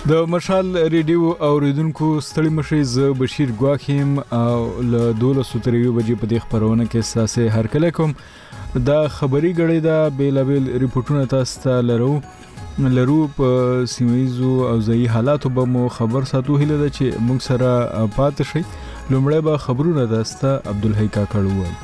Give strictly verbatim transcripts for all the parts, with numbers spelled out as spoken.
د مشال ریډیو اوریدونکو ستړي مشي ز بشیر ګواخیم او له دولسو تر یو بجې په دې خبرونه کې ساسه هر کله کوم دا خبري غړي دا بیلابل ریپورتونه تاسو ته لرو لرو په سیمایزو او ځای حالاتو به مو خبر ساتو هله ده چې موږ سره پات شي. لومړی به خبرونه داسته عبدالحی کاکړ وایي.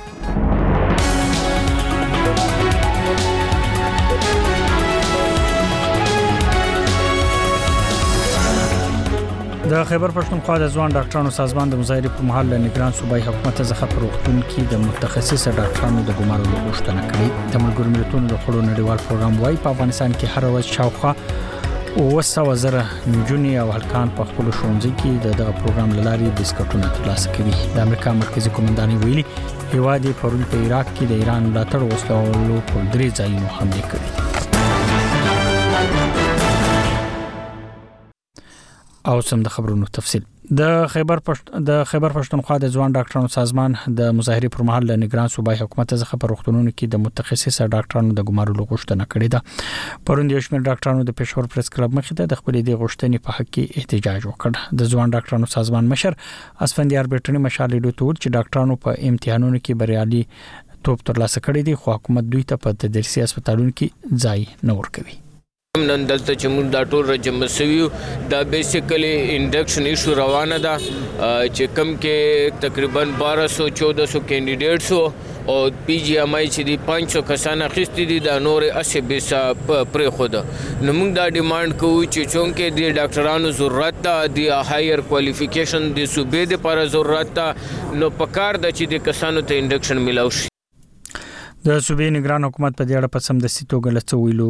د خیبر پښتونخوا د ځوان ډاکټرانو سازمان د مظاهرې پر مهال له نگران صوبایي حکومت څخه پروختون کې د متخصص ډاکټرانو د ګمارلو غوښتنه کړې. د ملګرو ملتونو د خړو نړیوال پروګرام وايي په افغانستان کې هر ورځ شاوخوا اوه سوه زره نجونې او هلکان په خپل ښوونځي کې د دغه پروګرام لارې بسکټونه ترلاسه کوي. د امریکا مرکزی قومندانۍ ویلي هیواد پرون په عراق کې د ایران ملاتړ وسلو په درې ځایونو حمله کړې. او سم د خبرونو تفصیل. د خیبر پښت د خیبر پښتونخوا د ځوان ډاکټرانو سازمان د مظاهرې پر مهال له نگران صوبایي حکومت څخه په روغتونونو کې د متخصص ډاکټرانو د ګمارلو غوښتنه کړې ده. پرون د شمېر ډاکټرانو د پېښور پریس کلب مخې ته د خپل د غوښتنې په حق کې احتجاج وکړ. د ځوان ډاکټرانو سازمان مشر اسفندیار بیٹنی مشال لیدو تور چې ډاکټرانو په امتحانونو کې بریالي توپ ترلاسه کړی دي خو حکومت دوی ته په تدریسي هسپتالونو کې ځای نه ورکوي. نن دلته چې موږ دا ټول رجم سویو دا بیسیکلی انډکشن ایشو روانه ده چې کم کې تقریبا بارہ سو چودہ سو کینډیډیټس او پی جی ایم آی چې دی پانچ سو کسان اخیستي دي د نور اسی بیسا پرې خود نو موږ دا ډیماند کوو چې چونکې د ډاکټرانو ضرورت ده د هایر کوالیفیکیشن د صوبې د پر ضرورت ده نو پکار د چې د کسانو ته انډکشن ملاوي شي. د صوبې نگران حکومت په دې اړه په سم د سیتوګ لڅ ویلو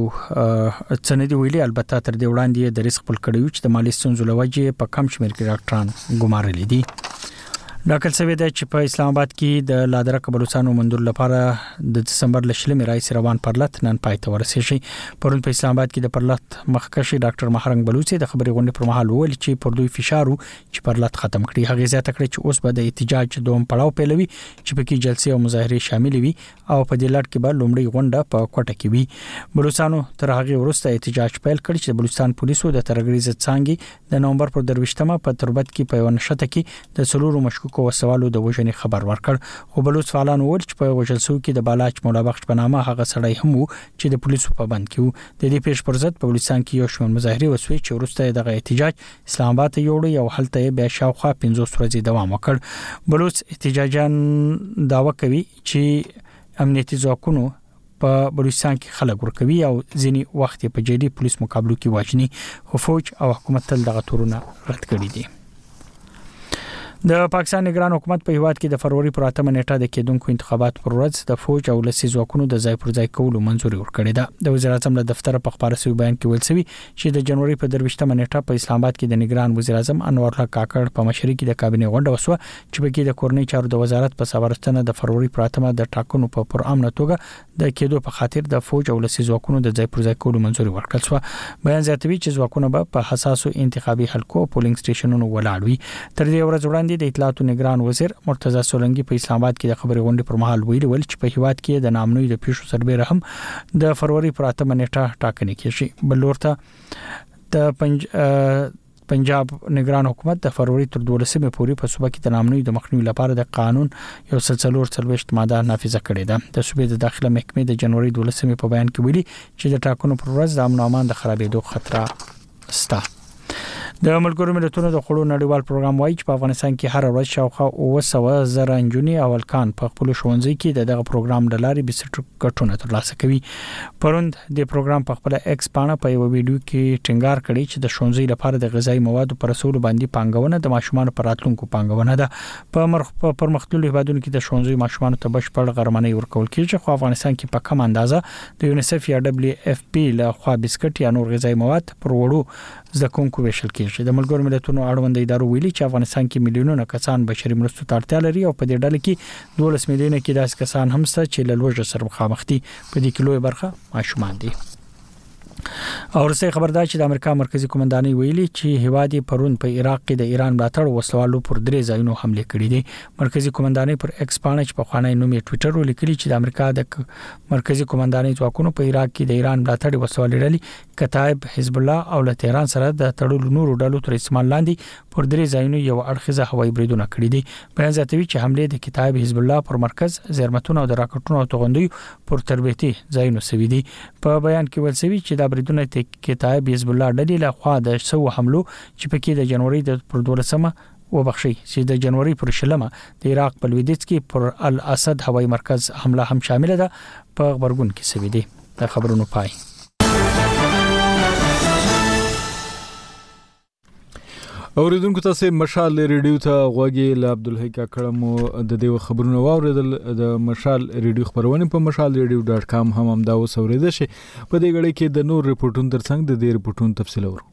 څنډي ویلي البته تر دې وړاندې د ریسک خپل کړیو چې د مالی ستونزو لوجه په کم شمیر کې ډاکټران ګمارل دي. ډاکټر سوي د چې په اسلام آباد کې د لادرک بلوچستان منډور لپاره د دسمبر لشلمې راځي روان پرلط نن پاتې ورسېږي. پرون په اسلام آباد کې د پرلط مخکشي ډاکټر محرنګ بلوچي د خبري غونډې پر مهال ویل چې پر دوی فشارو چې پرلط ختم کړي. هغه زیاته کړې چې اوس به د احتجاج دوم پړاو پیلوي چې په کې جلسې او مظاهره شامل وي او په دې لړ کې به لومړی غونډه په کوټه کې وي. بلوچستانو تر هغه وروسته احتجاج پیل کړ چې بلوچستان پولیسو د ترګریز څنګه د نومبر پر درويشتمه په تربت کې په ونشته کې د سلورو مشکوک وسوالو د وژنې خبر ورکړ. خو بلوچ فعالان وویل چې په وژل شو کې د بالاچ مولا بخش په نامه هغه سړی هم وو چې د پولیسو په بند کې وو. د دې پیښ پر ضد په بلوچستان کې یو شمېر مظاهره وسوي چې وروسته دغه احتجاج اسلام آباد ته یوړ او هلته بیا شاوخوا پنځوس ورځې دوام وکړ. بلوچ احتجاجان داوا کوي چې امنیتي ځواکونو په بلوچستان کې خلک ورکوي او ځینی وخت په جدي پولیس مقابلو کې واجني خو فوج او حکومت تل دغه تورونه رد کړي دي. د پاکستان نگران حکومت په هیواد کې د فروری پر اتمه نیټه د کېدونکو انتخابات پر ورځ د فوج او لسي ځواکونو د ځای پر ځای کولو منځوري ورکړې ده. د وزیر اعظم له دفتر په خبره سوي بیان کې ویل شوی چې د جنوري په درويشتمه نیټه په اسلام آباد کې د نگران وزیر اعظم انور الله کاکړ په مشرۍ کې د کابینه غونډه وسوه چې په کې د کورنۍ چارو د وزارت په سفارتنه د فروری پر اتمه د ټاکنو په پر امن توګه د کېدو په خاطر د فوج او لسي ځواکونو د ځای پر ځای کولو منځوري ورکړل شو. بیان زیاتوي چې ځواکونه به په حساسو انتخابي حلقو پولینګ سټیشنونو ولاړ وي. تر دې ورځ وړاندې د اطلاعاتو نگران وزیر مرتضی سولنګي په اسلام آباد کې د خبري غونډې پر مهال ویلي ول چې په هیواد کې د نامنوي د پیښو سربېره هم د فروری پر اتمه نیټه ټاکنې کیږي. بل ورته د پنج پنجاب نگران حکومت د فروری تر دولسمه پورې په صوبه کې د نامنوي د مخنیوي لپاره د قانون یو سلسلور څلويشت ماده نافذه کړې ده. د صوبې د داخله محکمې د جنوري دولسمه په بیان کې ویلي چې د ټاکنو پر ورځ د امن او امان د خرابېدو خطر شته. د ملګرو ملتونو د خړو نړیوال پروګرام وايي چې په افغانستان کې هر ورځ شاوخوا اوه سوه زره نجونې او هلکان په خپل ښوونځي کې دغه پروګرام د لارې بسکټونه ترلاسه کوي. پروند د پروګرام په خپل ایکس پاڼه په یو ویډیو کې ټینګار کړی چې د ښوونځي لپاره د غذایی موادو پر رسول باندې پانګونه د ماشومان پر راتلونکو پانګونه ده. په مرخ په پرمختللو هیوادونو کې د ښوونځي ماشومان ته بشپړ غرمنۍ ورکول کیږي خو افغانستان کې په کم اندازه د یونیسف یا دبليو اف پی له خوا بسکټ یا نور غذایی مواد پر وړو زکونکو ویشل کیږي. د ملګرو ملتونو اړوند ادارو ویلي چې افغانستان کې میلیونونه کسان بشري مرستو ته اړتیا لري او په دې ډله کې دولس میلیونه کې داسې کسان هم شته چې له لوږې سره مخامخ دي. په دې کې لوی برخه ماشومان دي. اورسه خبردار چې د امریکا مرکزی قومندانۍ ویلي چې هوادي پرون په عراق کې د ایران ملاتړ وسلوالو پر درې ځایونو حمله کړې دي. مرکزی قومندانۍ پر ایکس باندې په خوانی نوم یې ټوئیټر ولیکلی چې د امریکا د مرکزی قومندانۍ ځواکونو په عراق کې د ایران ملاتړ وسلوالې لري کتایب حزب الله او له تهران سره د تړلو نورو ډلو تر استعمال لاندې پر درې ځایونو یو اړخیزه هوایي بریدونه کړې دي. بیان زیاتوي چې حمله د کتایب حزب الله پر مرکز زیرمتون او د راکټونو او توغندیو پر تربیتي ځایونو سوي دي. په بیان کې ویل شوی چې د بریدونه کتاب حزب الله ډلې له خوا د سو حملو چې پکې د جنوري د پر دولسمه وبخښي چې د جنوري پر شلمه د عراق په لویدیځ کې پر الاسد هوایي مرکز حمله هم شامل ده. په خبرګون کې سوي دي. د خبرونو پای. اوریدونکو تاسو مشال ریډیو ته غوږی له عبدالحی کاکړم د دې خبرونو واوریدل. د مشال ریډیو خبرونه په مشال ریډیو ډاټ کام هم هم دا وسوریدل شي. په دې غړي کې د نور ریپورتونو ترڅنګ د دې ریپورتونو تفصیل اورو.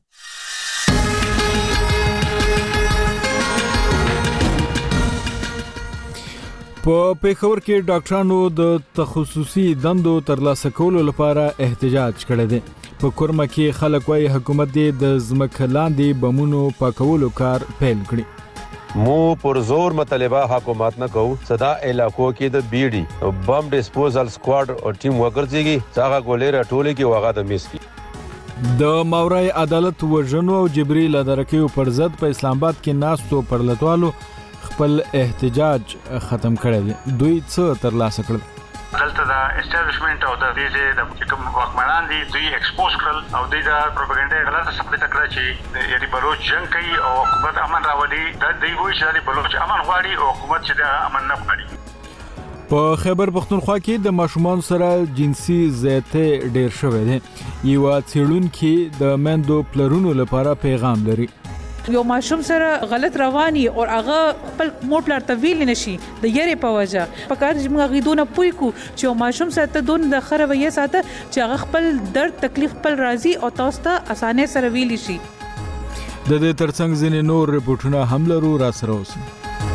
په پیښور کې ډاکټرانو د تخصصي دندو ترلاسه کولو لپاره احتجاج کړی دی. په کورما کې خلک وايي حکومت دې د ځمکه لاندې بمونو پاکولو کار پیل کړي. مو پر زور مطالبه حکومت نه کوو صدا علاقو کې د بی ډي بم ډیسپوزل سکواډ او ټیم وګرځيږي څنګه ګولې راټولې کې واغه د میس کی د ماورای عدالت وژنو او جبري لادرکیو پر ضد په اسلام آباد کې ناستو پرلطوالو خپل احتجاج ختم کړی دی. دوی څه ترلاسه کړل؟ دلته د اسټابلیشمنت او د دې د کوم واکمنان دي دوی ایکسپوز کړل او دوی د پروپاګاندا غلطه ثابت کړه چې یعنی بلوچ جنگ کوي او حکومت امن راولي. دا دوی وایي چې بلوچ امن غواړي او حکومت چې د امن نه غواړي. په خیبر پختونخوا کې د ماشومان سره جنسي زیاته ډیر شوې ده. یو څېړونکو د مندو پلرونو لپاره پیغام لري. یو ماشوم سره غلط رواني او هغه خپل مور پلار ته ویل نشي د یری په وجه په کار چې موږ غیدونه پوي کو چې یو ماشوم سره ته دون د خروي ساته چې هغه خپل درد تکلیف خپل راضي او تاسو ته اسانه سره ویل شي. د دې ترڅنګ ځینې نور ریپورتونه هم لرو را سره اوسئ.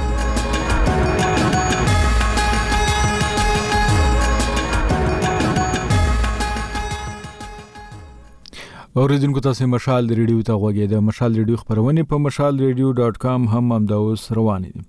اوریدونکو تاسو مشال ریډیو ته غوږی د مشال ریډیو خبرونه په مشال ریډیو ډاټ کام هم هم دا اوس روان دي.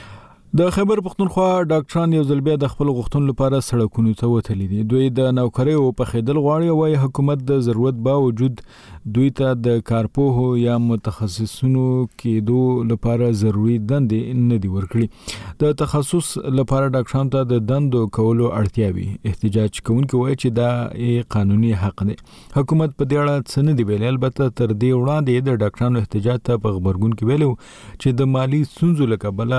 د خیبر پختونخوا ډاکټران یو ځل بیا د خپل غوښتنو لپاره سړکونو ته وتلي دي. دوی د نوکری او په خیدل غواړي او وايي حکومت د ضرورت باوجود دوی ته د کارپوهو یا متخصصینو کېدو لپاره ضروری دندې نه دي ورکړي. د تخصص لپاره ډاکټرانو ته د دندو کولو اړتیا وي. احتجاج کوونکي وایي چې دا قانوني حق دی. حکومت په دې اړه څه نه دی ویلي. البته تر دې وړاندې د ډاکټرانو احتجاج ته په خبرګون کې ویلو چې د مالی ستونزو له کبله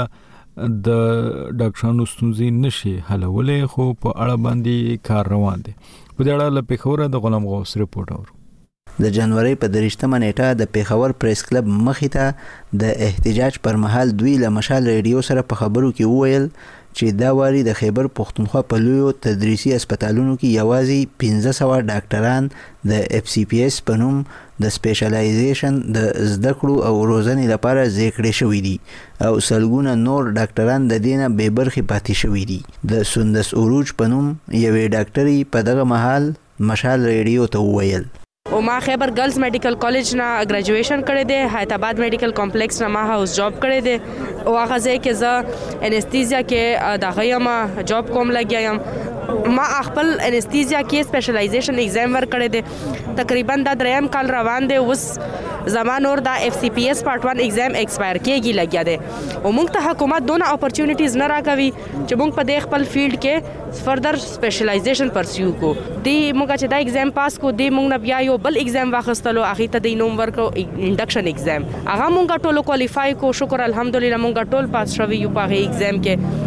د ډاکټرانو ستونزې نشي حلولې، خو په اړه باندې کار روان دی. په دې اړه له پیښور د غلام غوث رپورټ اورو. د جنوري په درشتمه نیټه د پیښور پریس کلب مخې ته د احتجاج پر مهال دوی له مشال ریډیو سره په خبرو کې وویل چې دا واري د خیبر پختونخوا په لویو تدریسي هسپتالونو کې یوازې پنځه سوه ډاکټران د اف سی پی ایس په نوم د سپیشلایزیشن د زده کړو او روزنې لپاره ځای شوي دي او سلګونه نور ډاکټران د دې نه بې برخې پاتې شوي دي. د سندس اوروج په نوم یوې ډاکټرې په دغه مهال مشال ریډیو ته وویل او ما خیبر گرلز میډیکل کالج نه ګریجویشن کړی دی، حیدرآباد میډیکل کمپلیکس نه ما هاوس جاب کړی دی او هغه ځای کې زه انستیزیا کې دغه یم جاب کوم لګیا یم. ما خپل انستیزیا کې سپیشلایزیشن ایگزام ورکړی دی، تقریبا دا دریم کال روان دی. اوس زما نور دا اف سی پی ایس پارت ون ایگزام ایکسپایر کېږي لګیا دی او موږ ته حکومت دونه اپورچونیټیز نه راکوي چې موږ په دې خپل فیلډ کې فردر سپیشلایزیشن پرسیو کو. دی موږ چې دا ایگزام پاس کو دی موږ نه بیا یو بل ایگزام واخستلو، هغه ته د نوم ورکو انډکشن ایگزام، هغه موږ ټول کوالیفای کو. شکر الحمدلله موږ ټول پاس شوی یو په ایگزام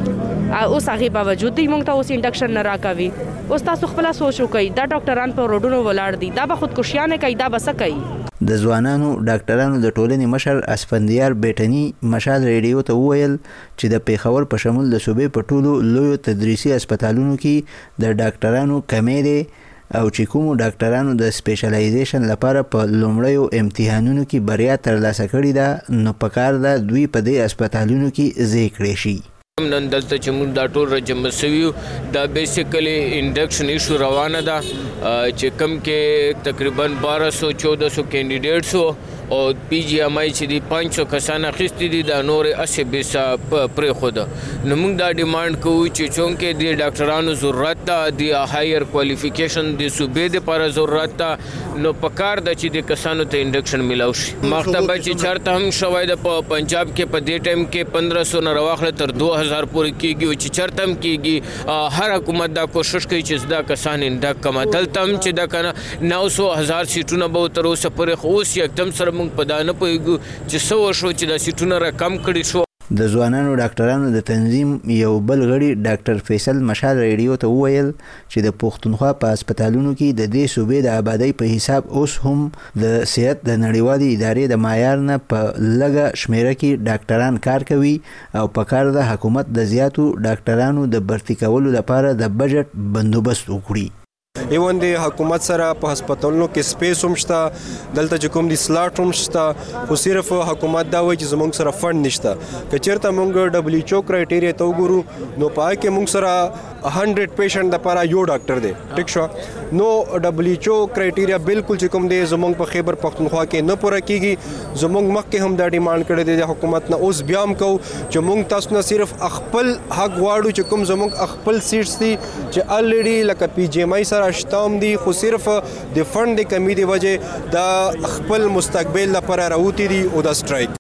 کې. اوس هغه باوجود دی موږ ته اوس انډکشن نه راکوي. اوس تاسو خپل سوچ وکړئ، دا ډاکټران په روډونو ولاړ دي، دا به خودکشیانه کوي، دا به څه کوي؟ د ځوانانو ډاکټرانو د ټولنې مشر اسفندیار بیٹنی مشال ریډیو ته وویل چې د پیښور په شمول د صوبې په ټولو لویو تدریسي هسپتالونو کې د ډاکټرانو کمې دی او چې کومو ډاکټرانو د سپیشلایزیشن لپاره په لومړیو امتحانونو کې بریا ترلاسه کړې ده نو پکار ده دوی په دې هسپتالونو کې ځای کړی شي. نن دلته چې موږ دا ټول راجمع سویو دا بیسیکلی انډکشن ایشو روانه ده چې کم کې تقریبا بارہ سو چودہ سو کینډیډیټس او پی جی ایم آی چې دی پانچ سو کسان اخیستي دي دا نور اسی بیسا پرې خود نو موږ دا ډیماند کوو چې چونکې د ډاکټرانو ضرورت ده د هایر کوالیفیکیشن د صوبې لپاره ضرورت ده نو پکار د چې د کسانو ته انډکشن ملاو شي مختبه چې چرته هم شوی د پنجاب کې په دې ټایم کې پندرہ سو نه راوخله تر دو هزار پورې کیږي او چې چرته هم کیږي هر حکومت دا کوشش کوي چې دا کسان انډک کما دلته هم چې دا کنه نو سو هزار سیټونه به تر اوسه پورې خو اوس یکدم سره موږ په دا نه پوهیږو چې څه وشو چې دا سیټونه را کم کړي شو. د ځوانانو ډاکټرانو د تنظیم یو بل غړي ډاکټر فیصل مشال ریډیو ته وویل چې د پښتونخوا په هسپتالونو کې د دې صوبې د آبادی په حساب اوس هم د صحت د نړیوالې ادارې د معیار نه په لږه شمیره کې ډاکټران کار کوي او په کار د حکومت د زیاتو ډاکټرانو د برتی کولو لپاره د بجټ بندوبست وکړي. ایون د حکومت سره په هسپتالونو کې سپیس هم شته دلته چې کوم د سلاټ هم شته خو صرف حکومت دا وایي چې زموږ سره فند نشته که چېرته موږ ډبلیو ایچ او کرایټیریا ته وګورو نو په هغه کې موږ سره هنډرډ پیشنټ دپاره یو ډاکټر دی ټیک شو نو ډبلیو ایچ او کرایټیریا بالکل چې کوم دی زموږ په خیبر پښتونخوا کې نه پوره کیږي زموږ مخکې هم دا ډیماند کړی دی د حکومت نه اوس بیا هم کوو چې موږ تاسو نه صرف خپل حق غواړو چې کوم زموږ خپل سیټس دي چې الریډي لکه پی جی ایم آی سره شتام دي خو صرف د فند د کمی دی وجه د خپل مستقبل لپاره راوتی دي او د سټرایک.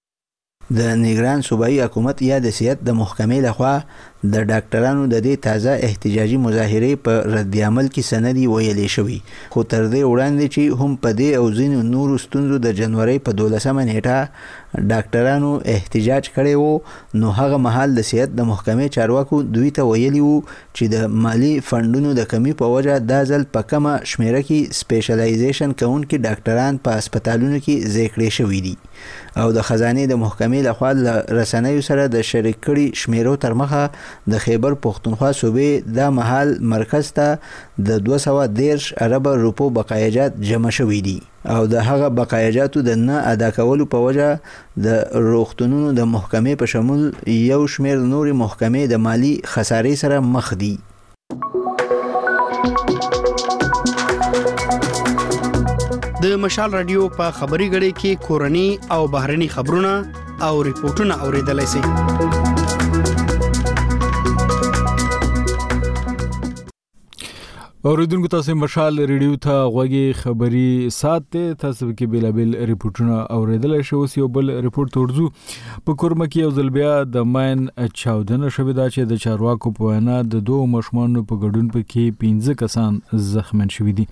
د نگران صوبایي حکومت یا د صحت د محکمې لخوا د ډاکټرانو د دې تازه احتجاجي مظاهرې په رد عمل کې سندي ویلې شوی خو تر دې وړاندې چې هم په دې او ځینو نورو ستونزو د جنوري په دولسمه نیټه ډاکټرانو احتجاج کړی وو نو هغه مهال د صحت د محکمې چارواکو دوی ته ویلي وو چې د مالی فندونو د کمی په وجه دا ځل په کمه شمیره کې سپیشلایزیشن کوونکي ډاکټران په هسپتالونو کې ځای کړی شوي دي او د خزانې د محکمې لخوا له رسنیو سره د شریک کړي شمیرو تر مخه د خیبر پښتونخوا صوبې د محل مرکز ته د دوه سوه دېرش ارب روپو بقایجات جمع شوي دي او د هغه بقایجاتو د نه ادا کولو په وجه د روغتونونو د محکمې په شمول یو شمیر نوري محکمې د مالی خسارې سره مخ دي. د مشال رادیو په خبري غړي کې کورني او بهرني خبرونه او ریپورتونه اوریدلای شئ. اوریدونکو تاسو مشال ریډیو ته غوږی خبري ساته تاسو کې بیلابل ریپورتونه اوریدل شو سی بل ریپورت ورزو په کورمه کې یو ځل بیا د ماین چاودنه شوې ده چې د چارواکو په وینا د دوه مشمانو په ګډون پکې پنځه کسان زخمن شوي دي.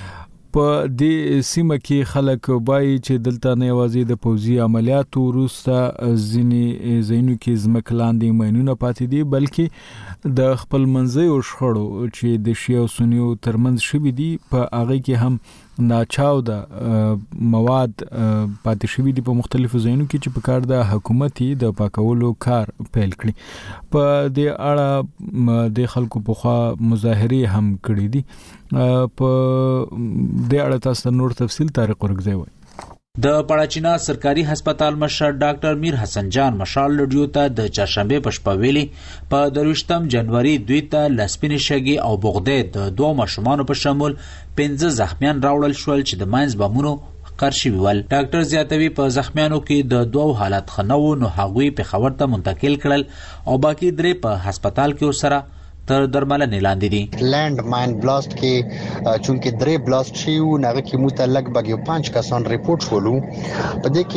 په دې سیمه کې خلک وایي چې دلته نه یوازې د پوځي عملیاتو وروسته ځینې ځایونو کې ځمکې لاندې ماینونه پاتې دي بلکې د خپل منځیو شخړو چې د شیعه او سنیو ترمنځ شوي دي په هغه کې هم ناچاوده مواد پاتې شوي دي په مختلفو ځایونو کې چې په کار د حکومتي د پاکولو کار پیل کړي. په دې اړه د خلکو په خوا مظاهرې هم کړې دي. په دې اړه تاسو نور تفصیل طارق ورغځي وای. د پړاچینا سرکاري هسپتال مشر ډاکټر میر حسن جان مشال لډیو ته د چهارشنبه په شپه ویلي په درويشتم جنوري دوی ته لسپینې شګي او بغداد د دوه ماشومان په شمول پنځه زخمیان راوړل شول چې د ماینز بمونو قرشي ویل. ډاکټر زیاتوي په زخمیانو کې د دوه حالت خنو نو هغوی په خبر ته منتقل کړل او باقي درې په هسپتال کې سره تر درملنې لاندې دي. لینډ ماین بلاست کې چونکه درې بلاست شیو نغه کې مو لګبګ یو پنځه کسان ریپورت شولو په دې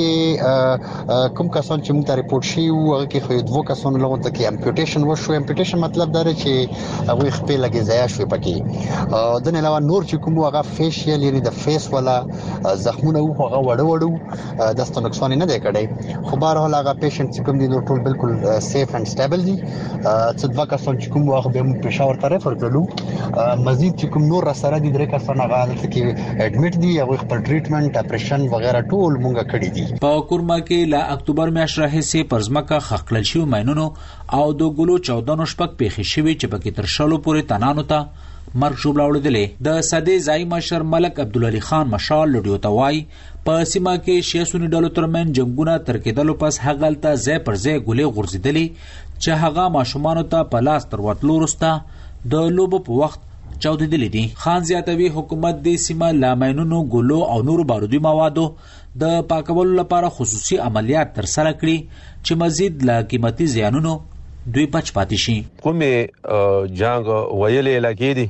کې کوم کسان چې مو ریپورت شیو هغه کې خو دوه کسان لغون ته کې امپیوټیشن وشو. امپیوټیشن مطلب دا دی چې هغه خپل لګي ځای شوی پکې د نه علاوه نور چې کوم هغه فیشیل یعنی د فیس ولا زخمونه وو هغه وړو وړو د ستنکسون نه دی کړی خو بهر حال هغه پیشنټ چې کوم دي نو ټول بالکل سیف اند سټیبل دي. څه دوه کسان چې کوم هغه پېښور ته ریفر کړلو مزید چې کوم نور سره دي درې کسان هغه دلته کې اډمیټ دي هغه خپل ټریټمنټ اپریشن وغیرہ ټول مونږه کړی دي. په کورما کې لا اکتوبر میاشت راهیسې پرزمکه خخلل شو ماینونو او د ګلو چودانو شپک پیښې شوي چې پکې تر شلو پورې تنانو ته مرګ ژوبله وړدلې. د سدې ځای مشر ملک عبدالعلي خان مشال لډیو ته وایي په سیمه کې شیعه سني ډلو ترمنځ جنګونه تر کېدلو پس هغلته ځای پر ځای ګولې غورځېدلې چې هغه ماشومانو ته په لاس تر ورتلو وروسته د لوبو په وخت چاودېدلې دي. خان زیاتوي حکومت د سیمه له ماینونو، ګولو او نورو بارودي موادو د پاکولو لپاره خصوصي عملیات ترسره کړي چې مزید له قیمتي زیانونو دوی بچ پاتې شي. کومې جنگ ویلې علاقې دي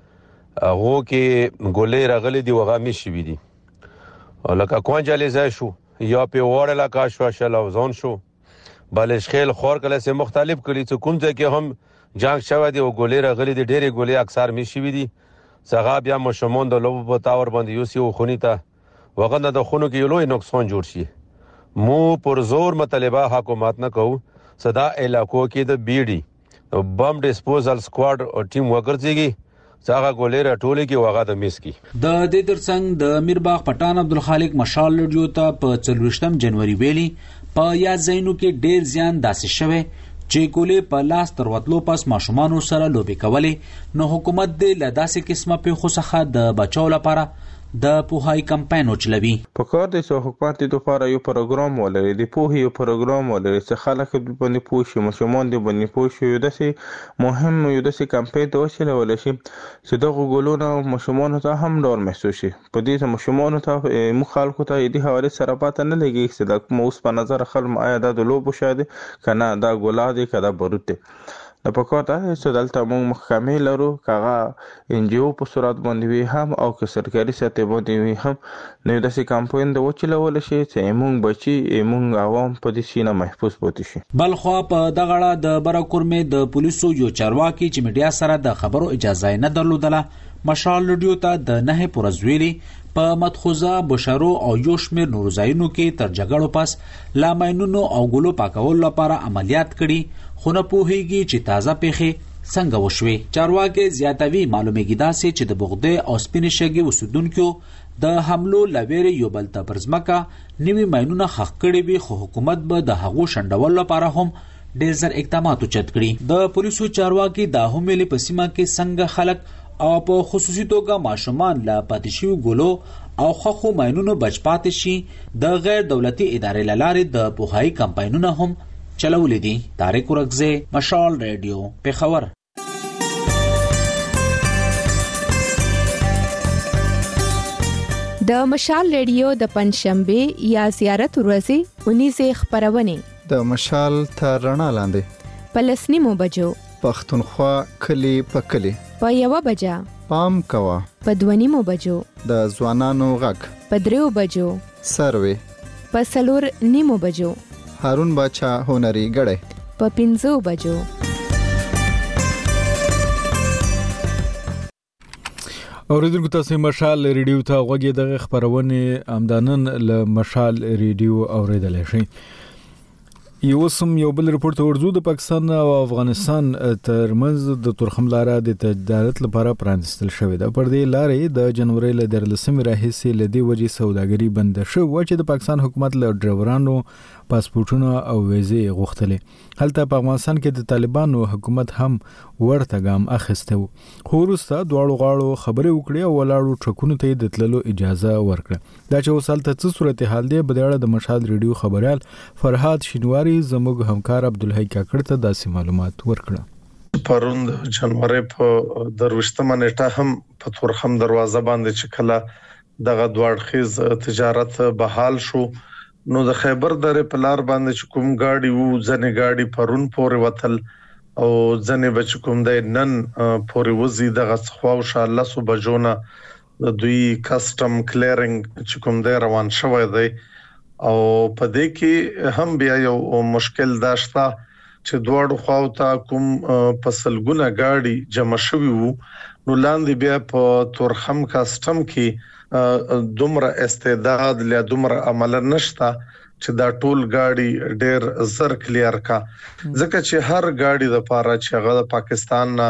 هغو کې ګولې راغلي دي وغه مې شوي دي لکه کوانجالي ځای شو یا پیوړ علاقه شو، شلوزون شو، بالشخیل خور کله سه مختلف کړي چې کوم ځای کې هم جنگ شوی دی او ګولې راغلي دي. ډېرې ګولې اکثر مې شوي دي. څنګه بیا مشمون د لوبو په تاور باندې یو سی خونی ته وغنه د خونو کې یو لوی نقصان جوړ شي. مو پر زور مطالبه حکومت نه کوو صدا علاقو کې د بیډي بم ډیسپوزل سکواډ او ټیم وګرځيږي څنګه ګولې راټولې کې وغه د میس کې. د دې ترڅنګ د میرباغ پټان عبدالخالق مشال لډیو ته په څلوېښتم جنوري ویلي په یا زینو کې ډیر زیان داسې شوه چې ګولې په لاس تر وتلو پس ماشومانو سره لوبې کولې. نو حکومت د لداسې قسمه په خوڅخه د بچاو لپاره د پوهاي کمپاین وچلوي. په کار د سو حکومت د لپاره یو پروګرام ولري، د پوهې یو پروګرام ولري چې خلک باندې پوه شي، ماشومان دې باندې پوه شي. یو داسې مهم یو داسې کمپاین ته وشلول شي چې دغه ګولونه ماشومان ته هم ډور محسوس شي. په دې ماشومان ته مو خلکو ته دې حواله سره پاتې نه لګي چې د موس په نظر خل آیا د لوبو شاده کنه دا ګولا دي کدا بروته د پکوته چې دلته موږ محکمې لرو کاغه ان جی او په صورت باندې وي هم او که سرکاري سطح باندې وي هم نو داسې کمپاین د وچلول شي چې موږ بچي موږ عوام په دې سینه محفوظ پاتې شي. بل خو په دغه اړه د براکورمې د پولیسو یو چارواکي چې میډیا سره د خبرو اجازه نه درلودله مشال لډیو ته د نه پرزویلی په مدخوزه بشرو او یو شمیر نورو ځایونو کې تر جګړو پس لا ماینونو او ګلو پاکولو لپاره عملیات کړي، خو نه پوهیږي چې تازه پیښې څنګه وشوي. چارواکي زیاتوي معلومیږي داسې چې د بغدې او سپین شګي اوسیدونکو د حملو لویره یو بل ته پرځمکه نوي ماینونه خښ کړي وي، خو حکومت به د هغو شنډول لپاره هم ډېر زر اقدامات اوچت کړي. د پولیسو چارواکي دا هم ویلي په سیمه کې څنګه خلک او په خصوصي توګه ماشومان لا پاتې شوي ګولو او خخو ماینونو بچ پاتې شي. د غیر دولتي ادارې له لارې د پوهايي کمپاینونه هم چلولې دي. طارق ورکزه، مشال ریډیو، پېښور. د مشال ریډیو د پنځشنبه یا زیارت ورځې اونیزه خبرونه د مشال تر رڼا لاندې په لسنیمو بجو پښتونخوا کلی په کلی په یو بجا پام کوا په دونیمو بجو د ځوانانو غږ په دریو بجو سروي په سلور نیمو بجو هارون باچا هنري غړې په پنځو بجو. اوریدونکو تاسو مشال ریډیو ته غوږی دغه خبرونه امدانن له مشال ریډیو اوریدل شي. یو سم یو بل رپورت ورزو د پاکستان او افغانستان ترمنځ د تورخم لاره د تجارت لپاره پرانستل شوې ده. پر دې لارې د جنوري له درلسمې راهیسې له دې وجې سوداګري بند شو چې د پاکستان حکومت له ډرایورانو پاسپورتونو او ویزې غوښتلې. هلته په افغانستان کې د طالبانو حکومت هم ورته ګام اخیسته و، خو وروسته دواړو غاړو خبرې وکړې او ولاړو ټرکونو ته د تللو اجازه ورکړه. دا چې اوس هلته څه صورتحال دی په دې اړه د مشال ریډیو خبريال فرهاد شینواری زموږ همکار عبدالحی کاکړ ته داسې معلومات ورکړه. پروند جنوري په درويشتمه نیټه هم په تورخم دروازه باندې چې کله دغه دوړخیز تجارت بحال شو، نو د خیبر درې په لار باندې چې کوم گاډي وو ځنې گاډي پرون پورې وتل او ځنې بچ کوم د نن پورې وزي دغه خو ان شاء الله سو بجونه د دوی کسٹم کلیرینګ چې کوم د روان شوی دی. او په دې کې هم بیا یو مشکل داشته چې دواړو خواو ته کوم پسلګونه گاډي جمع شوی وو، نو لاندې بیا په تورخم کسٹم کې دومره استعداد له دومره عمل نشته چې دا ټول گاډي ډېر زر کلیر کا، ځکه چې هر گاډي د پاره چې هغه د پاکستان نه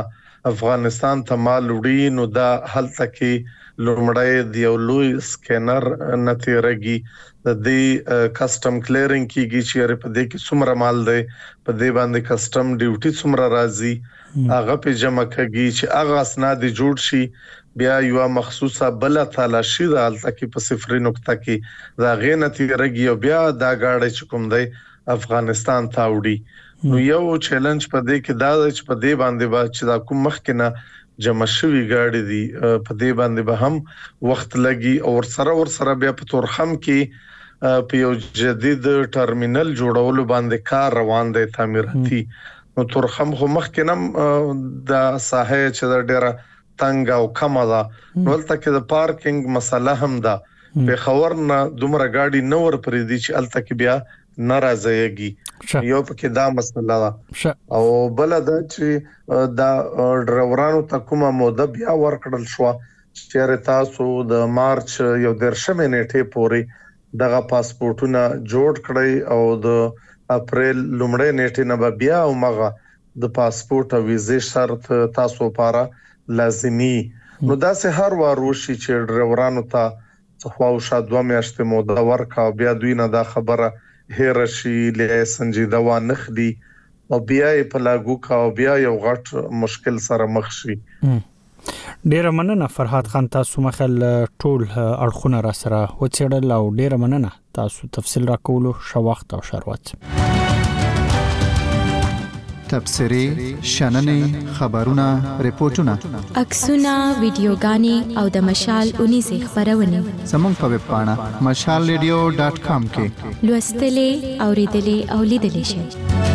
افغانستان ته مال وړي نو دا هلته کې لومړی د یو لوی سکینر نتیرګي د دې کسٹم کلیرینګ کیږي چې په دې کې څومره مال دی په دې باندې کسٹم ډیوټي څومره راځي هغه په جمع کیږي چې هغه اسناد جوړ شي بیا یو مخصوصه بل تلاشي د هلته کې په صفر نقطه کې دا غي نتیرګي او بیا دا گاډي چې کوم دی افغانستان ته وړي نو یو چیلنج په دې کې دا چې په دې باندې با چې دا کوم مخکنه جمع شوی گاډي دي په دې باندې به هم وخت لګي او سره ور سره بیا په تورخم کې په یو جدید ټرمینل جوړولو باندې کار روان دی تعمیراتي نو تورخم خو مخکنه د ساحه چې د ډیره تنګ او کم ده نو تل کې د پارکینګ مسله هم ده په خبرنا دومره گاډي نور پرې دي چې الته کې بیا ناراضيږي یو پکې دا مسله ده او بل دا چې دا ډرایورانو ته کومه موده بیا ورکړل شو چې تاسو د مارچ یو درشمه نیټه پورې دغه پاسپورتونه جوړ کړئ او د اپریل لومړۍ نیټه نه بیا او مغه د پاسپورت او ویزې شرط تاسو لپاره لازمي نو دا سه هر وارو شي چې ډرایورانو ته خو او شادو میاشتې موده ورکا بیا دوی نه دا خبره هرشي له سنجیده و نخدي او بیا په لاګو کا او بیا یو غټ مشکل سره مخ شي ډیر مننه فرحات خان تاسو مخل ټول اړخونه را سره وڅېړل او ډیر مننه تاسو تفصیل راکولو شو وخت او شروات تبصری شننې خبرونه ریپورتونه عکسونه ویډیوګانې او د مشال اونیزه خبرونه زموږ په ویب پاڼه مشال ریډیو ډاټ کام کې لوستلې اوریدلې او لیدلې شئ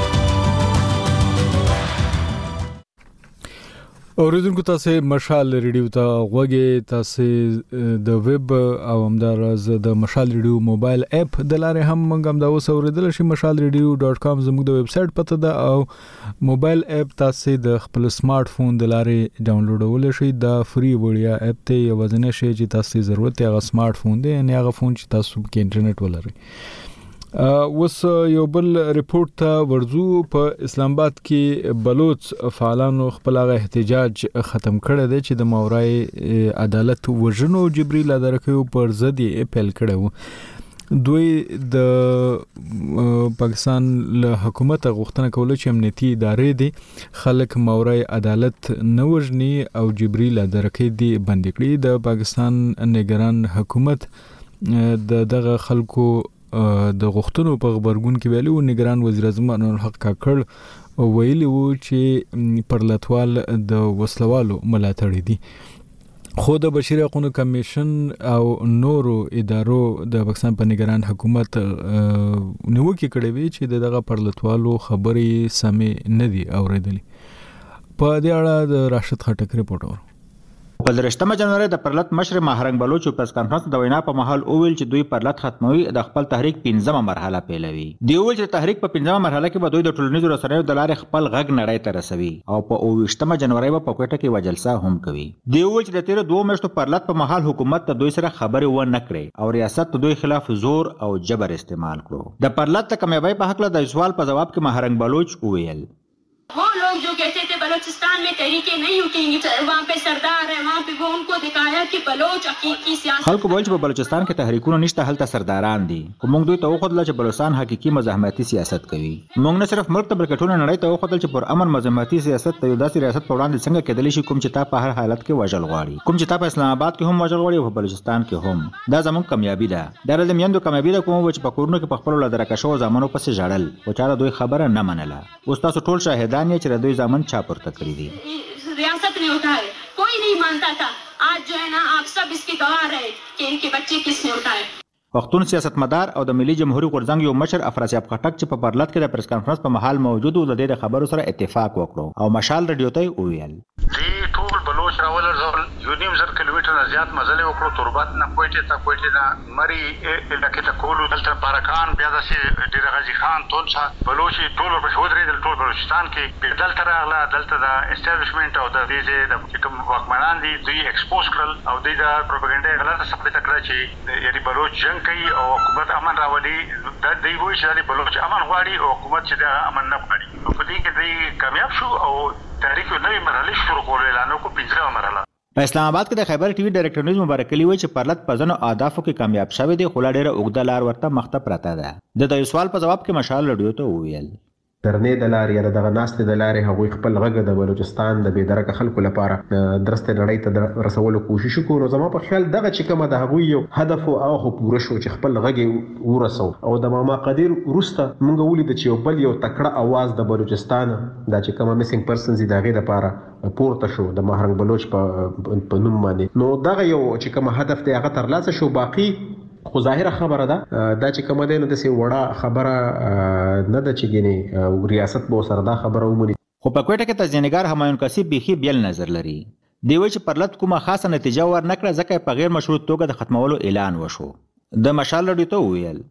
اوریدونکو تاسو مشال ریډیو ته غوږی تاسو د ویب او همدارز د مشال ریډیو موبایل اپ د لارې هم موږ هم دا اوس اوریدل شي مشال ریډیو ډاټ کام زموږ د ویب سټ پته ده او موبایل اپ تاسو د خپل سمارټ فون د لارې ډاونلوډول شي د فری وړیا اپ ته یوازینی شی چې تاسو ضرورت یې هغه سمارټ فون دی یعنی هغه فون چې تاسو کې انټرنیټ ولري وس یو بل ریپورت ته ورزو په اسلام آباد کې بلوچ فعالانو خپل احتجاج ختم کړی دی چې د ماورای عدالت وژنو جبريل ادرکو پر ضد اپیل کړو دوی د پاکستان له حکومت غوښتنه کوله چې امنیتي ادارې دي خلک ماورای عدالت نه وژني او جبريل ادرکې دي بند کړي د پاکستان نگران حکومت د دغه خلکو د غوښتنو په خبرګون کې ویلو نگران وزیر اعظم انور الحق کاکړ ویلي وو چې پرلطوال د وسلوالو ملاتړ دي خو د بشري حقوقو کمیشن او نورو ادارو د پاکستان په نگران حکومت نیوکه کړې وی چې دغه پرلطوالو خبرې سمې نه دي اوریدلې په دې اړه د راشد خټک رپورټ ور په درشتمه جنوري د پرلط مشر ماهرنګ بلوچ په پریس کانفرنس د وینا په محل اویل چې دوی پرلط ختموي د خپل تحریک پنځمه مرحله پیلوي دی ویل چې تحریک په پنځمه مرحله کې به دوی د ټولنیزو رسنیو د لارې خپل غږ نړۍ ته رسوي او په اوویشتمه جنوري په کوټه کې وجلسه هم کوي دی ویل چې د تیر دوه میاشتو پرلط په محل حکومت ته دوی سره خبرې و نه کړې او ریاست دوی خلاف زور او جبر استعمال کړو د پرلط کامیابی په حق له د سوال په جواب کې ماهرنګ بلوچ ویل वो लोग जो कहते थे बलूचिस्तान में तहरीकें नहीं उठेंगी वहाँ पे सरदार है वहाँ पे वो उनको दिखाया कि बलोच हकीकी सियासत خلکو وایي چې په بلوچستان کې تحریکونه نشته هلته سرداران دي خو موږ دوی ته وښودل چې بلوچستان حقيقي مزاحمتي سیاست کوي موږ نه صرف ملک ته بلکې ټول نړۍ ته وښودل چې پر امن مزاحمتي سیاست ته یو داسې ریاست په وړاندې څنګه کېدلی شي کوم چې تا په هر حالت کې وژل غواړي کوم چې تا په اسلام آباد کې هم وژل غواړي او په بلوچستان کې هم دا زموږ کامیابی ده دا د میندو کامیابی ده کوم چې په کورونو کې په خپل لدرکشو زمانو پسې ژړل او چا دوی خبره نه منله اوس تاسو ټول شاهدان یې چې دوی ځامن چا پورته کړی دي रियासत ने उठाए कोई नहीं मानता था आज जो है ना आप सब इसकी गवाह रहे कि इनके बच्चे किसने उठाए پښتون سیاستمدار او د ملي جمهوریت غورځنګ یو مشر افراسیاب خټک چې په پرلط کې د پریس کانفرنس په محل موجود و د دې د خبرو سره اتفاق وکړو او مشال رادیو ته وویل دی ټول بلوچ راول زول یو نیم زر کیلومتر نه زیات مزل وکړو تربات نه کوټه ته کوټه نه مری لکه ته کولو دلته بارکان بیا د ډیر غازی خان تونسا بلوچ ټول په شودري د ټول بلوچستان کې دلته راغله دلته د اسټابلیشمنت او د دې د کوم واکمنان دي دوی ایکسپوز کړل او د پروپاګاندا غلطه ثابت کړه چې یعنی بلوچ جنگ کوي او حکومت امن راولي د دوی وایي چې بلوچ امن غواړي او حکومت چې د امن نه غواړي په دې کې دوی کامیاب شو او تحریک نوې مرحله شروع کول اعلان وکړو پنځمه مرحله. په اسلام آباد کې د خیبر ټي وي ډایرکټر نیوز مبارک علي وایي چې پرلط په ځنو اهدافو کې کامیاب شوی دی خو لا ډېره اوږده لار ورته مخته پرته ده. د دې سوال په جواب کې مشال رادیو ته وویل درنې د لارې یا دغه ناستې د لارې هغوی خپل غږ د بلوچستان د بېدرکه خلکو لپاره درسته نړۍ ته رسولو کوشش وکړو. زما په خیال دغه چې کومه د هغوی یو هدف او هغه پوره شو چې خپل غږ ورسو او د ماما قدیر وروسته موږ ولید چې یو بل یو تکړه اواز د بلوچستان دا چې کومه میسنګ پرسنز د هغې لپاره پورته شو د مهرنګ بلوچ په نوم باندې. نو دغه یو چې کومه هدف دی هغه ترلاسه شو. باقي خو ظاهره خبره ده دا چې کومه دی نو داسې وړه خبره نه ده چې ګینې ریاست به ورسره دا خبره ومني. خو په کوټه کې تجزیه‌نګار همایون کسب بیخي بیل نظر لري. دی وایي چې پرلط کومه خاصه نتیجه ورنکړه ځکه په غیر مشروط توګه د ختمولو اعلان وشو. د مشال رادیو ته وویل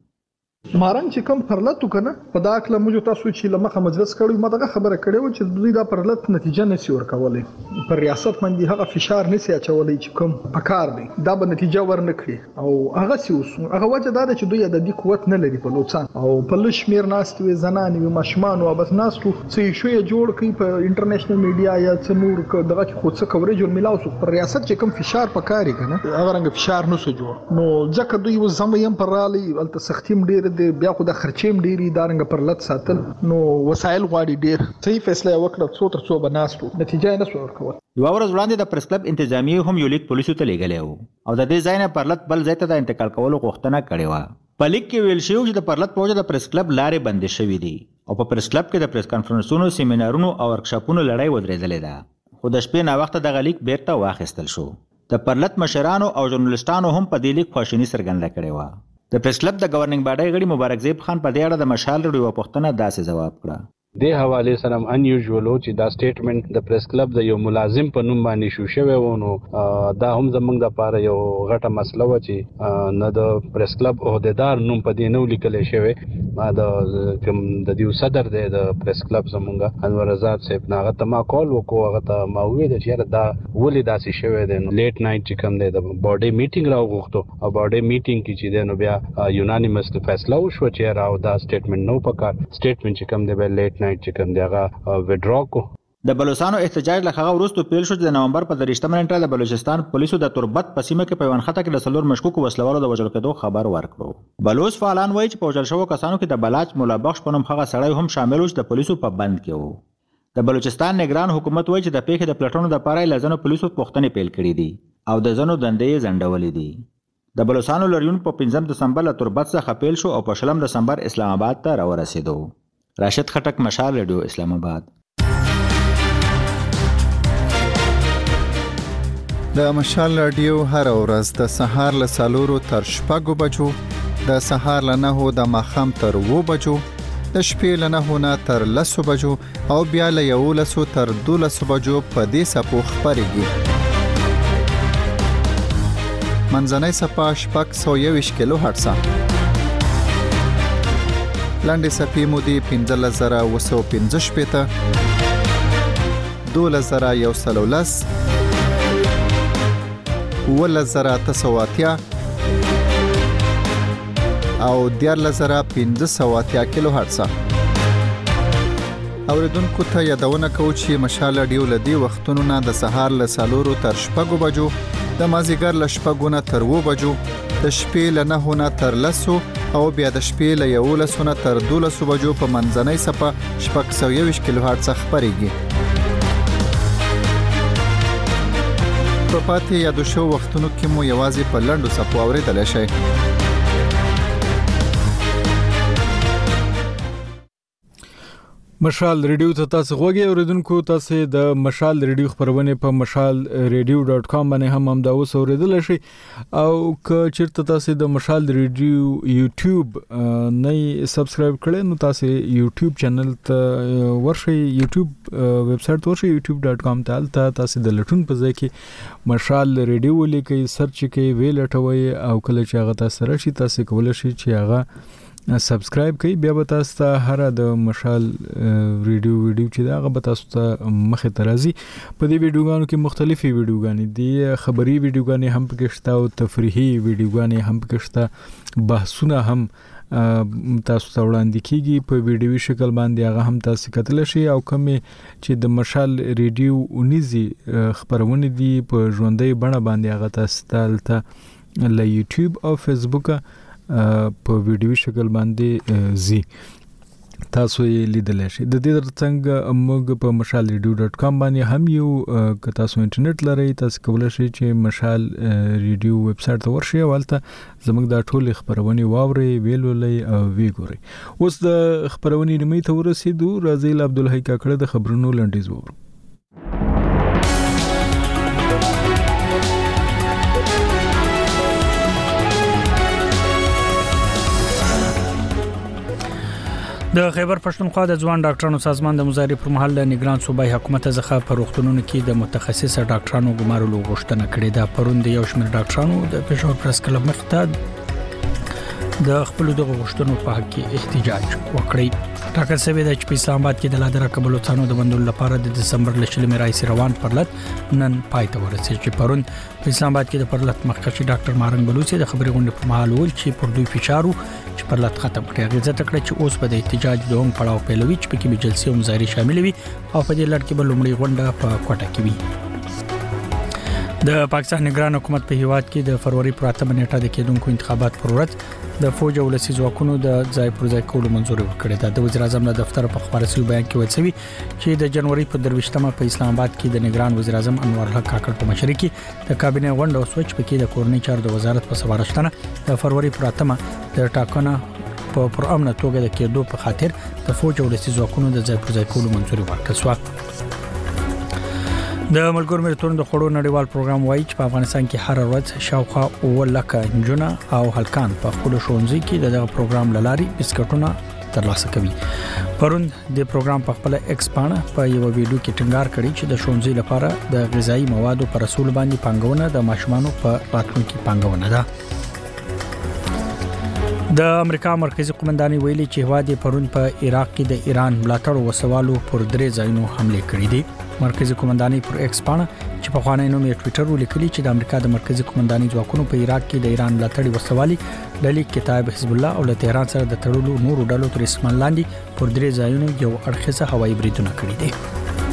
مارنګ چې کوم پرلط وکنه په دا کله موږ تاسو چې لمخه مجلس کړو ما دغه خبره کړې و چې دوی دا پرلط نتیجه نسی ورکولای پر ریاست باندې هغه فشار نسی اچولای چې کوم پکار دی دا به نتیجه ورنکړي او هغه سی اوس هغه وجه دا چې دوی د دې قوت نه لري په لوڅان او په لشمیر ناست وي زنانې وي ماشومان او بس ناستو څه شوی جوړ کړي په انټرنیشنل میډیا یا څه نور دغه خو څه کوریج ملاو سو پر ریاست چې کوم فشار پکاري کنه هغه رنګ فشار نه سو جوړ نو ځکه دوی و زمیم پر رالي ولته سختیم ډیر د بیا خو د خرچیم ډیری دارنګ پر لټ ساتل نو وسایل غواړي ډیر صحیح فیصله وکړه څو تر څو بناستو نتیجه نه سو ورکول. یو ورځ وړاندې د پریس کلب انتظامیه هم یو لیک پولیسو ته لیږلی و او د دې ځای نه پر لټ بل ځای ته د انتقال کولو غوښتنه کړې وه. په لیک کې ویل شوی چې د پر لټ په وجه د پریس کلب لارې بندې شوې دي او په پریس کلب کې د پریس کانفرنسونو سیمینارونو او ورکشاپونو لړۍ ودرېدلې ده. خو د شپې ناوخته دغه لیک بیرته واخیستل شو. د پر لټ مشرانو او ژورنالیستانو هم په دې لیک خواشیني څرګنده کړې وه. د پریس کلب د گورننګ باډي غړي مبارک زیب خان په دې اړه د مشال رډیو پوښتنه داسې جواب کړه. د حواله سره ان یوزوال او چې دا سټیټمنټ د پریس کلب د یو ملازم په نوم باندې شو شوی و نو دا هم زمونږ د لپاره یو غټه مسله و چې نه د پریس کلب عہدیدار نوم په دې نو لیکل شوی. ما د کوم د دیو صدر د پریس کلب زمونږ انور آزاد صاحب ناغه ته ما کال وکړو هغه ته ما ویل چې دا ولې داسې شوی دی نو لیټ نایټ چې کوم دی د باډي میټینګ راوغوښتو او باډي میټینګ کې چې دی نو بیا یونانیمس فیصله وشو چې راو دا سټیټمنټ نو پکار سټیټمنټ چې کوم دی به لیټ نایټ چې کوم دی هغه وډرا کو. د بلوچستان احتجاج له هغه وروسته پیل شو چې د نومبر په دریشتمه نیټه د بلوچستان پولیسو د تربت په سیمه کې په یوه خطه کې د څلور مشکوکو وسلوالو د وژل کېدو خبر ورکړو. بلوچ فعالان وایي چې په وژل شوو کسانو کې د بلاچ مولا بخش په نوم هغه سړی هم شامل و چې د پولیسو په بند کې و. د بلوچستان نگران حکومت وایي چې د پیښې د پلټنو لپاره یې له ځینو پولیسو پوښتنې پیل کړي دي او د ځینو دندې یې ځنډولې دي. د بلوچستان لاریون په پنځم دسمبر له تربت څخه پیل شو او په شلم دسمبر اسلام آباد ته راورسېدو. راشد خټک، مشال رادیو، اسلام آباد. د مشال رادیو هر ورځ د سهار له څلورو تر شپږو بجو، د سهار له نهو د ماښام تر اووه بجو، د شپې له نهو نه تر لسو بجو او بیا له یولسو تر دولسو بجو په دې څپو خپرېږي. منځنۍ څپه شپږ سوه یوویشت کیلو هرټزه، لنډې څپې مو دي پنځلس زره اوه سوه پنځه شپېته، دولس زره یو سل او لس، اوولس زره اته سوه اتیا او دیارلس زره پنځه سوه اتیا کیلو هرټزه. اوریدونکو ته یادونه کوو چې مشال رادیو له دې وختونو نه د سهار له څلورو تر شپږو بجو، د مازدیګر له شپږو نه تر اووه بجو، د شپې له نهو نه تر لسو او بیا د شپې له یولسو نه تر دولسو بجو په منځنۍ څپه شپږ سوه یوویشت کیلو هرټزه خپرېږي. په پاتې یادو شوو وختونو کې مو یوازې په لنډو څپو اورېدلی شئ. مشال ریډیو ته تاسو غوږی اوریدونکو، تاسو د مشال ریډیو خبرونه په مشال ریډیو ډاټ کام باندې هم هم دا اوس اوریدل شي او که چیرته تاسو د مشال ریډیو یوټیوب نه سبسکرایب کړئ نو تاسو یوټیوب چینل ته ورشئ، یوټیوب ویب سټ ورشئ یوټیوب ډاټ کام ته. البته تاسو د لټون په ځای کې مشال ریډیو ولیکئ، سرچ کړئ، ویل ټوي او کله چې هغه تاسو راشي تاسو کولای شئ چې هغه سبسکرایب کړئ. بیا به تاسو ته هر د مشال ریډیو ویډیو چې دا هغه به تاسو ته مخې ته راځي. په دې ویډیوګانو کې مختلفې ویډیوګانې دي، خبري ویډیوګانې هم پکې شته او تفریحي ویډیوګانې هم پکې شته، بحثونه هم تاسو ته وړاندې کیږي په ویډیوي شکل باندې. هغه هم تاسو کتل شي او کوم چې د مشال ریډیو اونیزي خبرونه دي په ژوندۍ بڼه باندې هغه تاسو ته له یوټیوب او فیسبوک په ویډیوي شکل باندې زی تاسو یې لیدلی شئ. د دې ترڅنګ موږ په مشال ریډیو ډاټ کام باندې هم یو که تاسو انټرنیټ لرئ تاسو کولی شئ چې مشال ریډیو ویب سایټ ته ورشئ او هلته زموږ دا ټولې خپرونې واورئ، ویلولئ او ویګورئ. اوس د خپرونې نیمۍ ته ورسېدو، راځئ له عبدالحی کاکړه د خبرونو لنډیز واورو. د خیبر پښتونخوا د ځوان ډاکټرانو سازمان د مظاهرې پر مهال د نگران صوبایي حکومت څخه په روغتونونو کې د متخصص ډاکټرانو ګمارلو غوښتنه کړې ده. پرون د یو شمېر ډاکټرانو د پېښور پریس کلب مخته د خپل دغه غوښتنو په حق کې احتجاج وکړی. ټاکل شوی دی چې په اسلام آباد کې د لادر قبلوتانو د بندولو لپاره د دسمبر لشلمې راځي روان پرلط نن پای ته ورسېږي. چې پرون په اسلام آباد کې د پرلط مخکښي ډاکټر مارنګ بلوچي د خبري غونډې په مهال ویل چې پر دوی فشارو چې پرلط ختم کړي. هغه ځکه کړ چې اوس په د احتجاج دوم پړاو پیلوي چې په کې به جلسې او مظاهرې شامل وي او په دې لړ کې به لومړی غونډه په کوټه کې وي. د پاکستان نگران حکومت په هیواد کې د فروری پر اتمه نیټه د کېدونکو انتخابات پر ورځ د فوج او لسي ځواکونو د ځای پر ځای کولو منځوري ورکړې ده. د وزیر اعظم له دفتر په خبري سوي بیان کې ویل شوی چې د جنوري په درويشتمه په اسلام آباد کې د نگران وزیر اعظم انور الحق کاکړ په مشرۍ کې د کابینه غونډه او سوچ پکې د کورنۍ چارو د وزارت په سپارښتنه د فروری پر اتمه د ټاکنو په پرامن توګه د کېدو په خاطر د فوج او لسي ځواکونو د ځای پر ځای کولو منځوري ورکړه شو. د ملګرو ملتونو د خړو نړیوال پروګرام وایي چې په افغانستان کې هر ورځ شاوخوا اوه لکه نجونه او هلکان په خپل ښوونځي کې دغه پروګرام لاري بسکټونه ترلاسه کوي. پرون د پروګرام په خپل ایکس پاڼه په یو ویډیو کې ټینګار کړی چې د ښوونځي لپاره د غذایی موادو پر رسول باندې پنګونه د ماشومانو په راتلونکي پنګونه ده. د امریکا مرکزی قومندانۍ ویلي چې هوادي پرون په عراق کې د ایران ملاتړ وسوالو پر درې ځایونو حمله کړې دي. مرکزی قومندانۍ پر ایکس پاڼه چې په خوانی نوم یې ټوئیټر ولیکلی چې د امریکا د مرکزی قومندانۍ ځواکونو په عراق کې د ایران ملاتړ وسوالي ډلې کتاب حزب الله او له تهران سره د تړلو نورو ډلو تر اسمان لاندې پر درې ځایونو یو اړخیزه هوایي بریدونه کړي دي.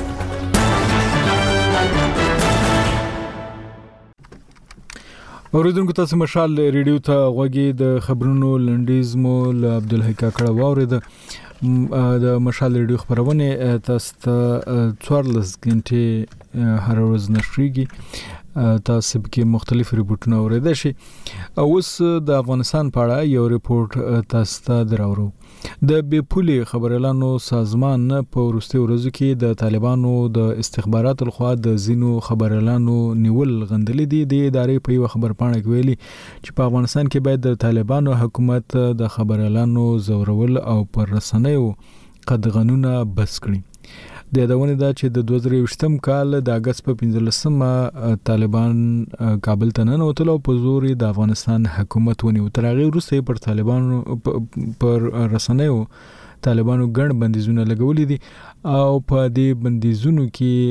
اوریدونکو تاسو مشال ریډیو ته غوږی د خبرونو لنډیز مو له عبدالحی کاکړه واورید. د مشال ریډیو خبرونه تاسو ته څوارلس غنټې هر ورځ نشریږي، تاسو به مختلف ریپورتونه اوریدئ شي. اوس د افغانستان په اړه یو ریپورت تاسو ته دراوړو. د بیپولي خبريالانو سازمان په وروستي ورځو کې د طالبانو د استخباراتو لخوا د زینو خبريالانو نیول غندلې دي. د ادارې په یو خبر پاڼه کې ویلي چې په افغانستان کې باید د طالبانو حکومت د خبريالانو زورول او پر رسنیو قدغنونه بس کړي. د یادونه ده چې د دوه زره یوولسم کال د اگست په پنځلسمه طالبان کابل ته ننوتل او په زور د افغانستان حکومت ونیو. تر هغه وروسته پر طالبانو پر رسنیو طالبانو ګڼ بندیزونه لګولې دي او په دې بندیزونو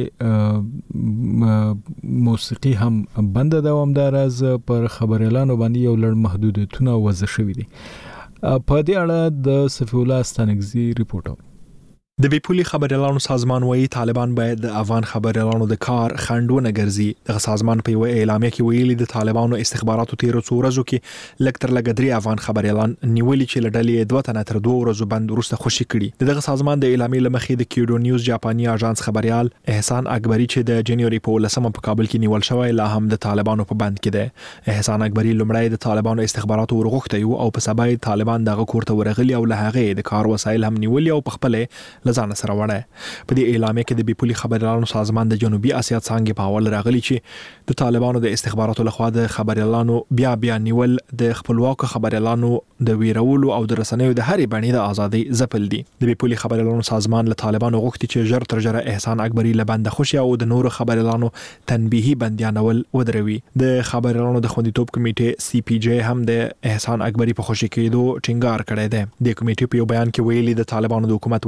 کې موسیقي هم بند ده او همدارز پر خبريالانو باندې یو لړ محدودیتونه وضع شوي دي. په دې اړه د صفی الله ستانکزي ریپورت. د بیپولي خبريالانو سازمان وایي طالبان باید د افغان خبريالانو د کار خنډونه ګرځي. د سازمان په یو اعلامیه کې ویلي د طالبانو استخباراتو تیر څو ورځو کې لکتر لګدري افغان خبريالان نیولې چې لړلې دوه تنه تر دوه ورځو بند ورسته خوشي کړي. دغه سازمان د اعلامیې لمخې د کیډو نیوز جاپاني اژانس خبريال احسان اکبری چې د جنوري په لسمه په کابل کې نیول شوی لا هم د طالبانو په بند کې ده. احسان اکبری لمړی د طالبانو استخباراتو ورغوښته او په سبا طالبان دغه کوړه ورغلي او له هغه د کار وسایل هم نیولې او په خپل لزان سره وړه. په دې اعلامیه کې د بیپولي خبريالانو سازمان د جنوبي اسیا څنګه په حواله راغلي چې د طالبانو د استخباراتو لخوا د خبريالانو بیا بیا نیول د خپلواک خبريالانو د ویرولو او د رسنیو د هرې بڼې د ازادي ځپل دي. د بیپولي خبريالانو سازمان له طالبانو غوښتي چې ژر تر ژره احسان اکبری له بند خوشي او د نورو خبريالانو تنبيهي بنديانول ودروي. د خبريالانو د خوندیتوب کمیټې سی پی جی هم د احسان اکبری په خوشي کېدو ټینګار کړی دی. د کمیټې په یو بیان کې ویلي د طالبانو د حکومت ویان ذبیح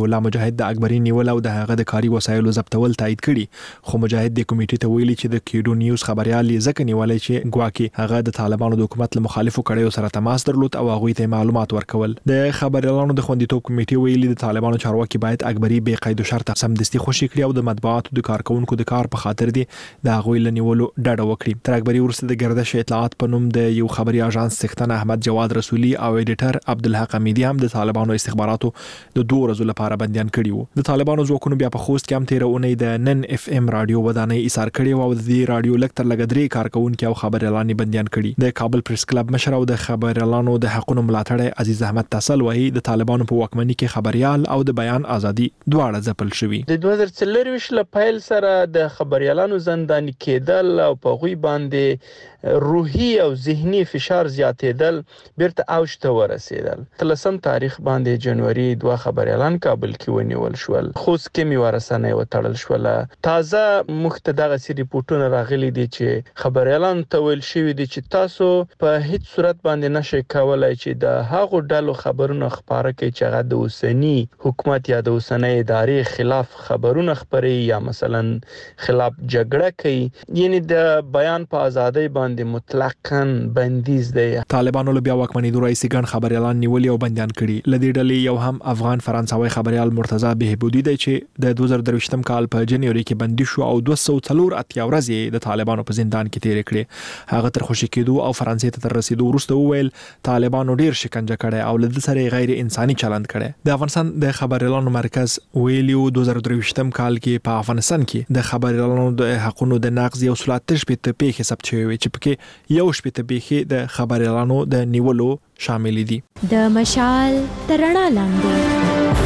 الله مجاهد د اکبري نیول او د هغه د کاري وسایلو ضبطول تایید کړي، خو مجاهد د کمیټې ته ویلي چې د کیډو نیوز خبريال یې ځکه نیولای چې ګواکي هغه د طالبانو د حکومت له مخالفو کړیو سره تماس درلود او هغه ته معلومات ورکول. د خبريالانو د خوندیتوب کمیټې ویلي د طالبانو چارواکي باید اکبري به قید او شرط سمدستي خوشي کړي او د مطبوعاتو د کارکونکو د کار په خاطر دي د هغه لنیولو ډډه وکړي. تر اکبري ورسته د گردش اطلاعات په نوم د یو خبري اژانس څښتن احمد جواد رسولي او ایډیټر عبدالحق حمیدی هم د طالبانو استخباراتو د دوه ورځې لپاره بنديان کړي وو. د طالبانو ځواکونو بیا په خوست کې هم تیر اونۍ د نن اف ام رادیو ودانۍ ایثار کړي او د دې رادیو لکتر لګدري کارکونکو او خبريالان بنديان کړي. د کابل پریس کلب مشر او د خبريالانو د حقوقو ملاتړ عزیز احمد تسل وایي د طالبانو په واکمنۍ کې خبريال او د بیان ازادي دواړه ځپل شوي. د دوه هزار څلور ل پیل سره د خبريالانو زنداني کېدل او په غوي باندې روحي او ذهني فشار زیاتېدل بیرته اوج ته ورسېدل. تلسم تاریخ باندې جنوري دوه خبريالان کابل کې ونیول شول، خو سکمي ورسنه وتړل شول. تازه مخته دغه سری ریپورتونه راغلي دي چې خبريالان ته ویل شوی دي چې تاسو په هیڅ صورت باندې نشئ کولای چې د هغو ډلو خبرونه خبره کوي چې هغه د اوسنی حکومت یا د اوسنۍ ادارې خلاف خبرونه خبري یا مثلا خلاف جګړه کوي. یعنی د بیان په ازادۍ باندې مطلقاً بندیز دی. طالبانو له بیا واکمنۍ دوه رئیس ګڼ خبريالان نیولي او بنديان کړي. لدې ډلې یو هم افغان فرانسوي خبريال مرتضی بهبودي دی چې د دوه زره درویشتم کال په جنوري کې بندي شو او دوه سوه څلور اتیا ورځې د طالبانو په زندان کې تیر کړې. هغه تر خوشی کېدو او فرانسې ته تر رسیدو وروسته وویل طالبانو ډیر شکنجه کړي او له دې سره غیر انساني چلند کړي. د افغانستان د خبريالانو مرکز ویلیو دوه زره درویشتم کال کې په افغانستان کې د خبريالانو د حقوقو د نقض یو سلطه شپته پیښه ثبت شوی چې پکې یو شپته پیښه د خبريالانو د نیولو شامل دي. د مشال ترڼا لاندې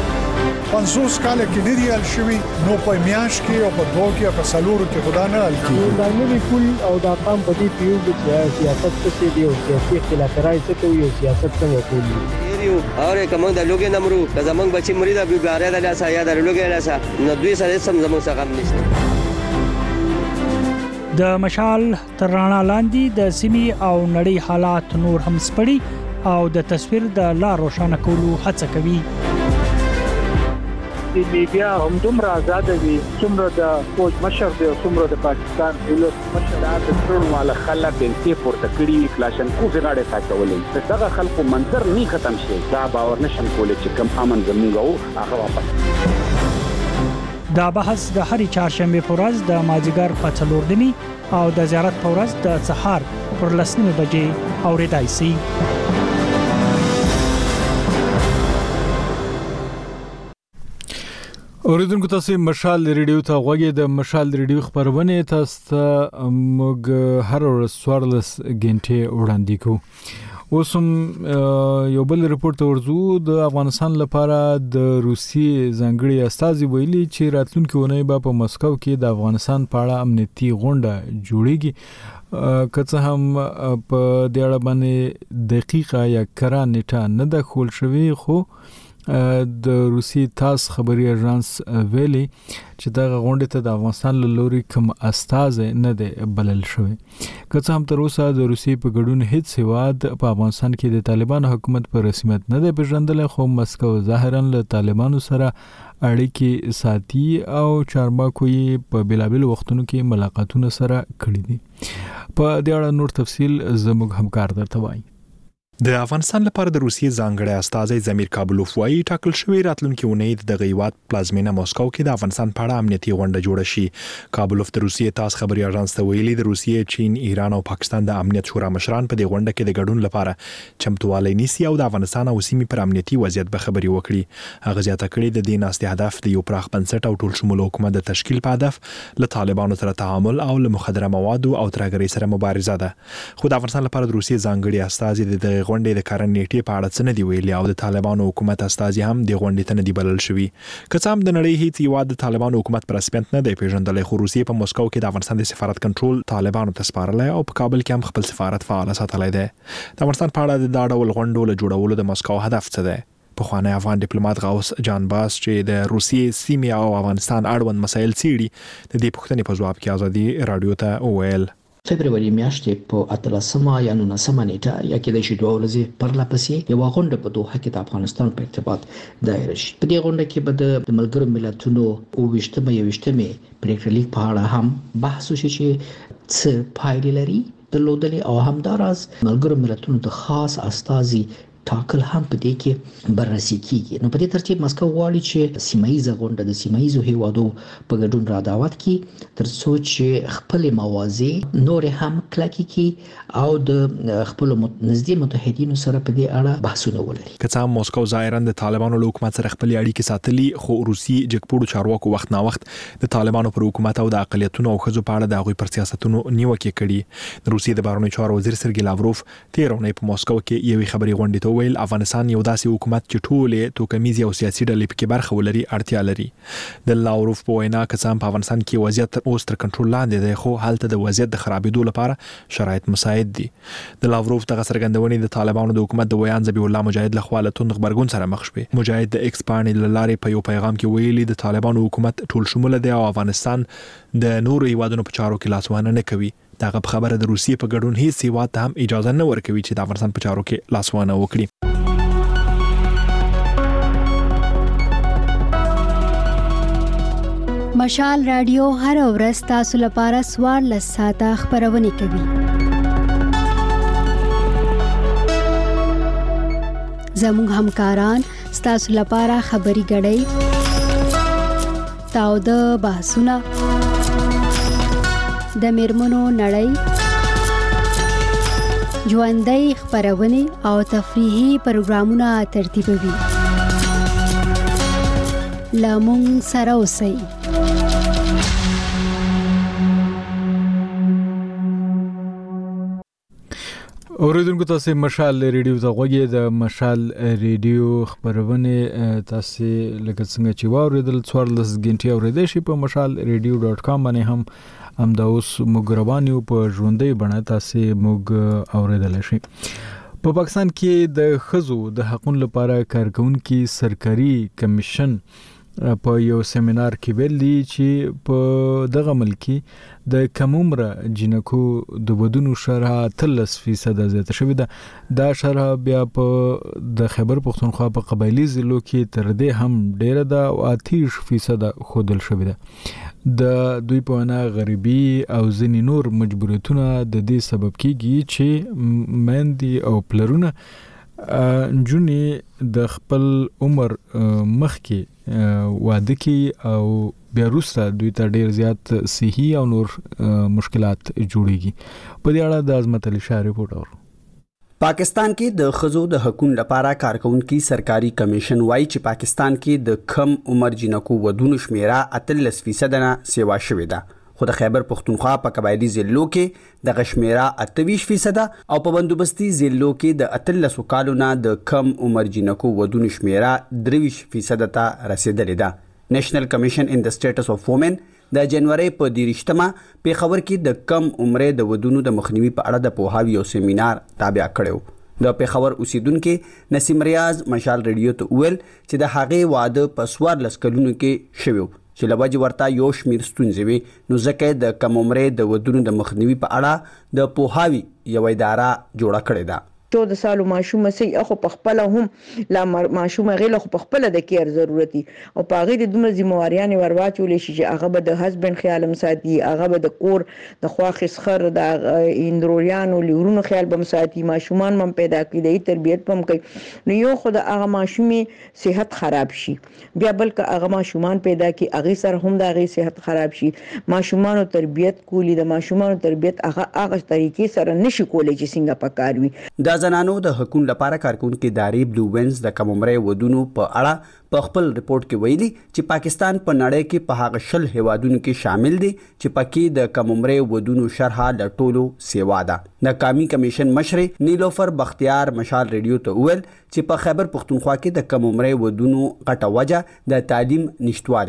پنځوس کال کې لري الشوي نو په میاش کې او په دوه کې په سلورو کې خدا نه الکی دا نوی کول او دا قام په دې پیو چې سیاست څه دی او سیاسي اختلاف راځي ته یو سیاست څنګه کوي یو اوره کوم د لوګي نمرو که زمنګ بچی مری د بیګاره د لاسه یا د لوګي لاسه نو دوی سره سم زموږ څخه هم نشته. د مشال ترڼا لاندې د سیمې او نړۍ حالات نور هم سپړي او د تصویر د لا روښانه کولو هڅه کوي. د میډیا هم دومره آزاد دي څومره د فوج مشر دی څومره د پاکستان دولت مشر د ټول مال خلک انتي پورته کړی کلاشن کو غاړه ساتولې دغه خلکو منظر نه ختم شي دا باور نشم کولای چې کم امن زموږ او هغه واپس. دا بحث د هرې چهارشنبه په ورځ د مازیګر په څلور نیمې او د زیارت په ورځ د سهار پر لس نیمې بجې اورېدای شي. اوریدونکو تاسو مشال ریډیو ته غوږی د مشال ریډیو خبرونه تاسو ته موږ هر ورځ څوارلس غنټې وړاندې کوو. اوسم یو بل ریپورت ورزو د افغانستان لپاره د روسیې ځانګړي استازي ویلي چې راتلونکي ونې به په مسکو کې د افغانستان په اړه امنیتي غونډه جوړیږي. که څه هم په دې اړه باندې دقیقه یا کره نیټه نه ده خول شوی، خو د روسي تاس خبري اژانس ویلي چې دا غونډه ته د افغانستان له لوري کوم استاذ نه دی بلل شوی. که څه هم تر اوسه د روسي په ګډون هیڅ هیواد په افغانستان کې د طالبانو حکومت په رسمیت نه دی پیژندل، خو مسکو ظاهرا له طالبانو سره اړیکې ساتي او چارواکو یې په بلابل وختونو کې ملاقاتونه سره کړي دي. په دې اړه نور تفصیل زموږ همکار درته وایي. د افغانستان لپاره د روسیې ځانګړی استازی زمیر کابلوف وايي ټاکل شوی راتلونکي اونۍ د غیوات پلازمینه مسکو کې د افغانستان په اړه امنیتي غونډه جوړه شي. کابلوف د روسیې تاس خبري اژانس ته ویلي د روسیې، چین، ایران او پاکستان د امنیت شورا مشران په دې غونډه کې د ګډون لپاره چمتووالی نیسي او د افغانستان او سیمې پر امنیتي وضعیت به خبري وکړي. هغه زیاته کړې د دې ناستې هدف د یو پراخ بنسټ او ټول شموله حکومت د تشکیل په هدف له طالبانو سره تعامل او له مخدره موادو او ترهګرۍ سره مبارزه ده. خو د افغانستان لپاره د روسیې ځانګړي استازي د دغه غونډې د کارن په اړه څه نه دی ویلي او د طالبانو حکومت استازي هم د غونډې ته نه دی بلل شوی. که څه هم د نړۍ هیڅ یواد د طالبانو حکومت پر رسمیت نه دی پیژندل، خو روسیې په مسکو کې د افغانستان د سفارت کنټرول طالبانو ته سپارلی او په کابل کې هم خپل سفارت فعال ساتلی دی. د افغانستان په اړه د دا ډول غونډو له جوړولو د مسکو هدف څه دی؟ پخوانی افغان ډیپلوماټ غوث جان باس چې د روسیې سیمې او افغانستان اړوند مسایل څیړي د دې پوښتنې په ځواب کې ازادي رادیو ته وویل. فبرवरी میاشتې په اتلسمه یا نولسمه نیټه یا کې د شي دوه ورځې پرله پسې یو غونډه په دوحه کې د افغانستان په ارتباط دایره شي. په دې غونډه کې به د ملګرو ملتونو او وشتمه یو وشتمه پریکړلیک په اړه هم بحث وشي چې څه پایلې لري درلودلې او همداراز ملګرو ملتونو د خاص استازي ټاکل هم په دې کې بررسي کیږي. نو په دې ترتیب مسکو غواړي چې سیمایي غونډه د سیمایي هیوادو په ګډون را دعوت کړي ترڅو چې خپل موازی نور هم کلکې کړي او د خپل نږدې متحدینو سره په دې اړه بحثونه ولري. کڅا مسکو ظاهرا د طالبانو له حکومت سره خپل اړیکې ساتلي، خو روسي جګپوړو چارواکو وخت نا وخت د طالبانو پر حکومت او د اقلیتونو او خزو په اړه د هغوی پر سیاستونو نیوکه کړي. د روسي د بهرنیو چارو وزیر سرګي لاوروف تیر اونۍ په مسکو کې یوې خبري غونډې ته ویل افغانستان یو داسې حکومت چې ټولې توکمیزي او سیاسي ډلې پکې برخه ولري اړتیا لري. د لاوروف په وینا کسان په افغانستان کې وضعیت اوس تر کنټرول لاندې دی، خو هلته د وضعیت د خرابېدو لپاره شرایط مساعد دي. د لاوروف دغه څرګندونې د طالبانو د حکومت د ویان ذبیح الله مجاهد له خوا له توند غبرګون سره مخ شوې. مجاهد د ایکس پاڼې له لارې په یو پیغام کې ویلي د طالبانو حکومت ټول شموله دی او افغانستان د نورو هیوادونو په چارو کې لاسوهنه نه کوي. دغه خبره د روسیې په ګډون هیڅ هیواد ته هم اجازه نه ورکوي چې د افغانستان په چارو کې لاسوهنه وکړي. مشال رادیو هر ورځ تاسو لپاره سوار لساته خبرونه کوي. زموږ همکاران تاسو لپاره خبري غړي تاو د بحثونه د میرمنو نړۍ ژوندۍ خبرونه او تفریحي پروګرامونه ترتیبوي. لامون سره اوسئ. اوریدونکو تاسو مشال ریډیو ته غوږی د مشال ریډیو خبرونه تاسو لکه څنګه چې واوریدل څوارلس غنټې اوریدل شي په مشال ریډیو ډاټ کام باندې هم هم دا اوس مګربانیو په ژوندۍ بڼه تاسو موږ اوریدل شي. په پاکستان کې د خزو د حقوقو لپاره کارکونکو سرکاري کمیشن په یو سیمینار کې ویل دي چې په دغه ملکی د کم عمره جنکو د ودونو شرح اتلس فیصد زیاته شوې ده. دا شرح بیا په د خیبر پختونخوا په قبایلی ضلعو کې تر دې هم ډیره ده او اتیش فیصد خودل شوې ده. د دوی په وینا غریبي او ځینې نور مجبوریتونه د دې سبب کیږي چې مندي او پلرونه جونی د خپل عمر مخکې واده کی او بیا وروسته دوی ته ډیر زیات صحي او نور مشکلات جوړیږي. په دې اړه د عظمت علي شاه ریپورت اور پاکستان کې د خزو د حقوقو لپاره کارکونکو سرکاري کمیشن وایي چې پاکستان کې د کم عمر جنکو ودونو شمیره اتلس فیصد نه سیوا شوې ده، خو د خیبر پختونخوا په قبایلی ضلعو کې د غشمیره اتویش فیصد او په بندوبستي ضلعو کې د اتلس کالو نه د کم عمر جنکو ودونو شمیره درویش فیصد ته رسیدلې ده. نېشنل کمیشن ان د سټیټس اف وومن د جنوري په دیرشتمه پیښور کې د کم عمره د ودونو د مخنیوي په اړه د پوهاوی او سیمینار تابع کړو. د پیښور اوسیدونکو نسیم ریاض مشال ریډیو ته ویل چې د هغې واده په سوار لس کلونو کې شوی چې لوجه ورته یو شمیر ستونزې وي، نو ځکه د کم عمره د ودونو د مخنیوي په اړه د پوهاوی یو اداره جوړه کړې ده. چودہ سالو ماشومه سي اخو پخپل هم لا ماشومه غیله خو پخپل د کیر ضرورتي او پاغې د دومره ذمہواریان ورواچولې شي چې هغه به د هسبند خیال مساتي، هغه به د کور د خواخ سخر د اندروریانو لیورونو خیال به مساتي، ماشومان هم پیدا کړي، تربيت هم کوي. نو یو خو د هغه ماشومي صحت خراب شي، بیا بلکې هغه ماشومان پیدا کړي هغه سره هم د هغه صحت خراب شي. ماشومان تربيت کولی د ماشومان تربيت هغه هغه طریقې سره نشي کولای چې څنګه پکاروي. د زنانو د حقوقو لپاره کارکونکو ادارې بلو وینز د کم عمره ودونو په اړه په خپل رپورت کې ویلي چې پاکستان په نړۍ کې په هغه شل هیوادونو کې شامل دي چې پکې د کم عمره ودونو شرح د ټولو سیوا ده. د قومي کمیشن مشر نیلوفر بختیار مشال ریډیو ته ویل چې په خیبر پختونخوا کې د کم عمره ودونو غټه وجه د تعلیم نشټوالي دي.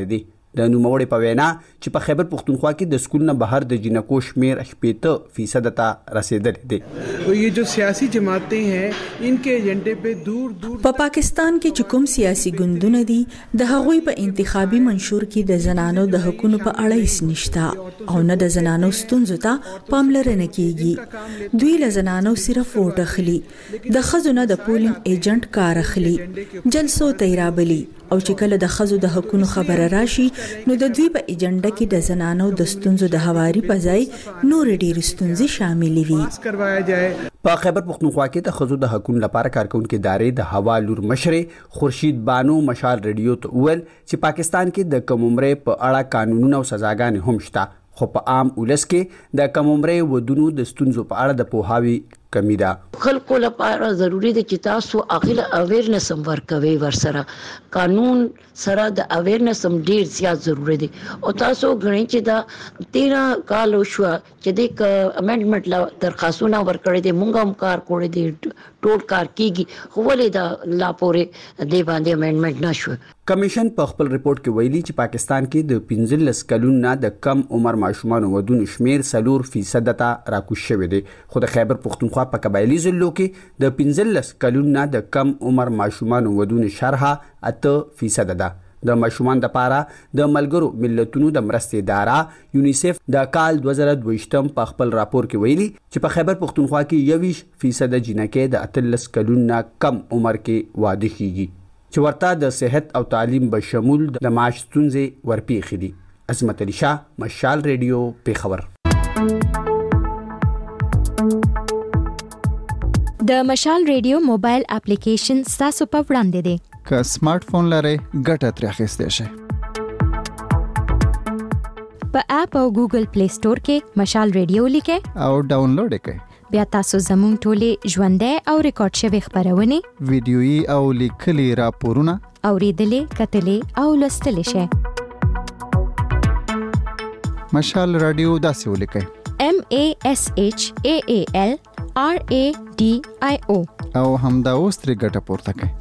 د نوموړي په وینا چې په خیبر پختونخوا کې د سکول نه بهر د جنکو شمیر شپږ فیصد ته رسیدلی دی. ये जो सियासी जमातें हैं इनके एजेंडे पे दूर दूर په پاکستان کې چې کوم سیاسي ګوندونه دي د هغوی په انتخابي منشور کې د زنانو د حقوقو په اړه هیڅ نشته او نه د زنانو ستونزو ته پاملرنه کیږي. دوی له زنانو صرف ووټ اخلي، د ښځو نه د پولینګ ایجنټ کار اخلي، جلسو ته رابلي او چې کله د ښځو د حقوقو خبره راشي نو د دوی په ایجنډا کې د زنانو د ستونزو د هواري په ځای نور ډېر ستونزې شاملې وي. په خیبر پختونخوا کې د ښځو د حقوقو لپاره کارکونکو ادارې د هوا لور مشرې خورشید بانو مشال ریډیو ته وویل چې پاکستان کې د کم عمرې په اړه قانونونه او سزاګانې هم شته، خو په عام ولس کې د کم عمرې ودونو د ستونزو په اړه د پوهاوي کمی ده. خلکو لپاره ضروری ده چې تاسو اغله اویرنس هم ورکوي، ورسره قانون سره د اویرنس هم ډیر زیات ضروری دی. او تاسو غواړئ چې دا تیرہ کال شو چې د امندمنت لا درخواستونه ورکړې دي، مونږ هم کار کړی دی، ټول کار کیږي، خو ولې دا لا پورې دی باندې امندمنت نشو. کمیشن په خپل ریپورت کې ویلي چې پاکستان کې د پنځلس کلونو نه د کم عمر ماشومان ودونو شمیر څلور فیصد ته راکوز شوی دی، خو د خیبر پختونخوا په قبایلی ضلعو کې د پنځلس کلونو نه د کم عمر ماشومان ودونو شرحه اته فیصد ده. د ماشومان لپاره د ملګرو ملتونو د مرستې اداره یونیسف د کال دوه زره دوه په خپل راپور کې ویلي چې په خیبر پختونخوا کې یوویشت فیصد جنکې د اتلس کلونو نه کم عمر کې واده کیږي، چې ورته د صحت او تعلیم به شمول د معاش ستونزې ورپېښې دي. عظمت علي شاه، مشال ریډیو، پیښور. د مشال ریډیو موبایل اپلیکیشن ستاسو په وړاندې دی. که سمارټ فون لرئ ګټه ترې اخیستی شئ. په اپ او ګوګل پلی سٹور کې مشال ریډیو لیکئ او ډاونلوډ یې کړئ. بیا تاسو زموږ ټولې ژوندۍ او ریکارډ شوي خپرونې، ویډیويي او لیکلي راپورونه اوریدلې، کتلې او لوستلی شئ. مشال رادیو داسې ولیکئ: M A S H A A L R A D I O او همدا اوس ترې ګټه پورته کړئ.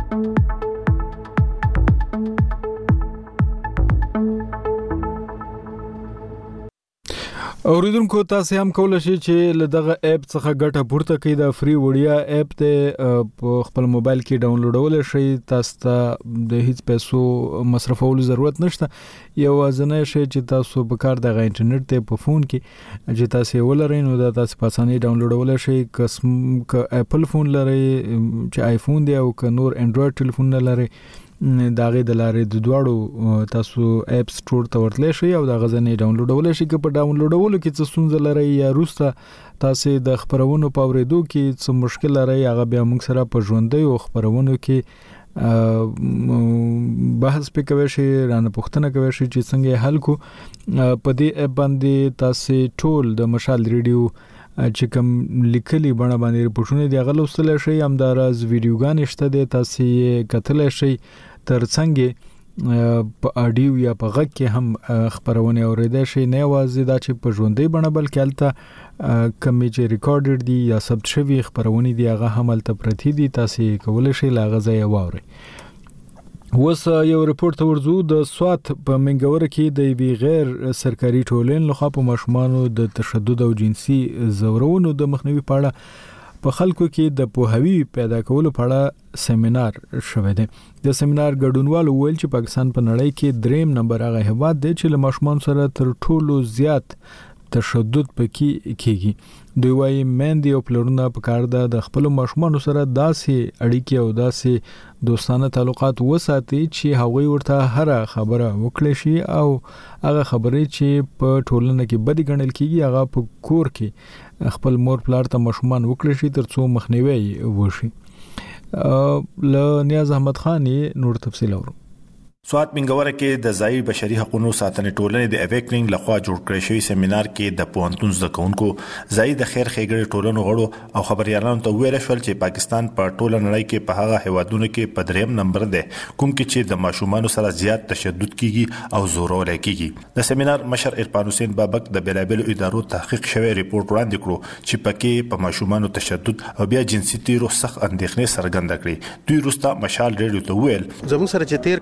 اوریدونکو تاسو هم کولای شئ چې له دغه اپ څخه ګټه پورته کړئ. د فری وړیا اپ ته په خپل موبایل کې ډاونلوډول شئ. تاسو ته د هیڅ پیسو مصرفولو ضرورت نشته. یوازینی شی چې تاسو په کار د انټرنیټ ته په فون کې چې تاسو ولرئ نو دا تاسو په اسانۍ ډاونلوډول شئ. قسم ک اپل فون لرئ چې آیفون دی او ک نور انډراید ټلیفون نه لرئ، داغه د لارې د دواړو تاسو اپ سٹور ته ورتلی شئ او دا غزنې ډاونلوډول شئ. که په ډاونلوډولو کې څه ستونزه لرئ یا روسته تاسو د خبرونو په اوریدو کې څه مشکل لرئ، هغه بیا موږ سره په ژوندۍ او خبرونو کې بحث په کوي شي، رانه پوښتنه کوي شي چې څنګه حل کو. په دې اپ باندې تاسو ټول د مشال ریډیو چې کوم لیکلي بڼه باندې رپورټونه دی غل وستل شي، همدارز ویډیوګان شته دي تاسو یې کتل شي. ترڅنګ په اډیو یا په غږ کې هم خبرونه اوریدل شي، نه یوازې دا چې په ژوندۍ بڼه بلکې الته کمی چې ریکارډډ دي یا ثبت شوی خبرونه دي هغه هم الته پرتی دي، تاسو کولای شئ لاغه ځای واورئ. وس یو ریپورت ورزو د سوات په منګور کې د وی غیر سرکاري ټولنې لخوا په ماشومانو د تشدد او جنسي زورونو د مخنیوي په اړه په خلکو کې د پوهاوی پیدا کولو په اړه سیمینار شوه دی. د سیمینار ګډونوالو ویل چې پاکستان په نړۍ کې دریم نمبر هغه هیواد دی چې له ماشومان سره تر ټولو زیات تشدد پکې کیږي. دوی وايي مېندې او پلرونه په کار ده د خپل ماشومان سره داسې اړیکې او داسې دوستانه تعلقات وساتي چې هغوی ورته هر خبره وکړي شي او هغه خبرې چې په ټولنه کې بدی ګڼل کیږي هغه په کور کې خپل مور پلار ته ماشومان وکړي شي ترڅو مخنیوي وشي. ل نیاز احمد خان نور تفصیل اورو. سوات منګوره کې د ځای بشري حقوقو ساتنې ټولنې د اویکنینګ لخوا جوړ کړی شوی سیمینار کې د پوهنتون زده کوونکو ځای د خیر ښېګړې ټولنو غړو او خبريالانو ته ویل شول چې پاکستان په ټوله نړۍ کې په هغه هیوادونو کې په دریم نمبر دی کوم کې چې د ماشومانو سره زیات تشدد کیږي او زورول کیږي. د سیمینار مشر عرفان حسین بابک د بیلابل ادارو تحقیق شوی ریپورت وړاندې کړو چې پکې په ماشومانو تشدد او بیا جنسي تیرو سخت اندېښنې څرګنده کړې. دوی روستا مشال ریډیو ته ویل زموږ سره چې تیر کم دوه هزار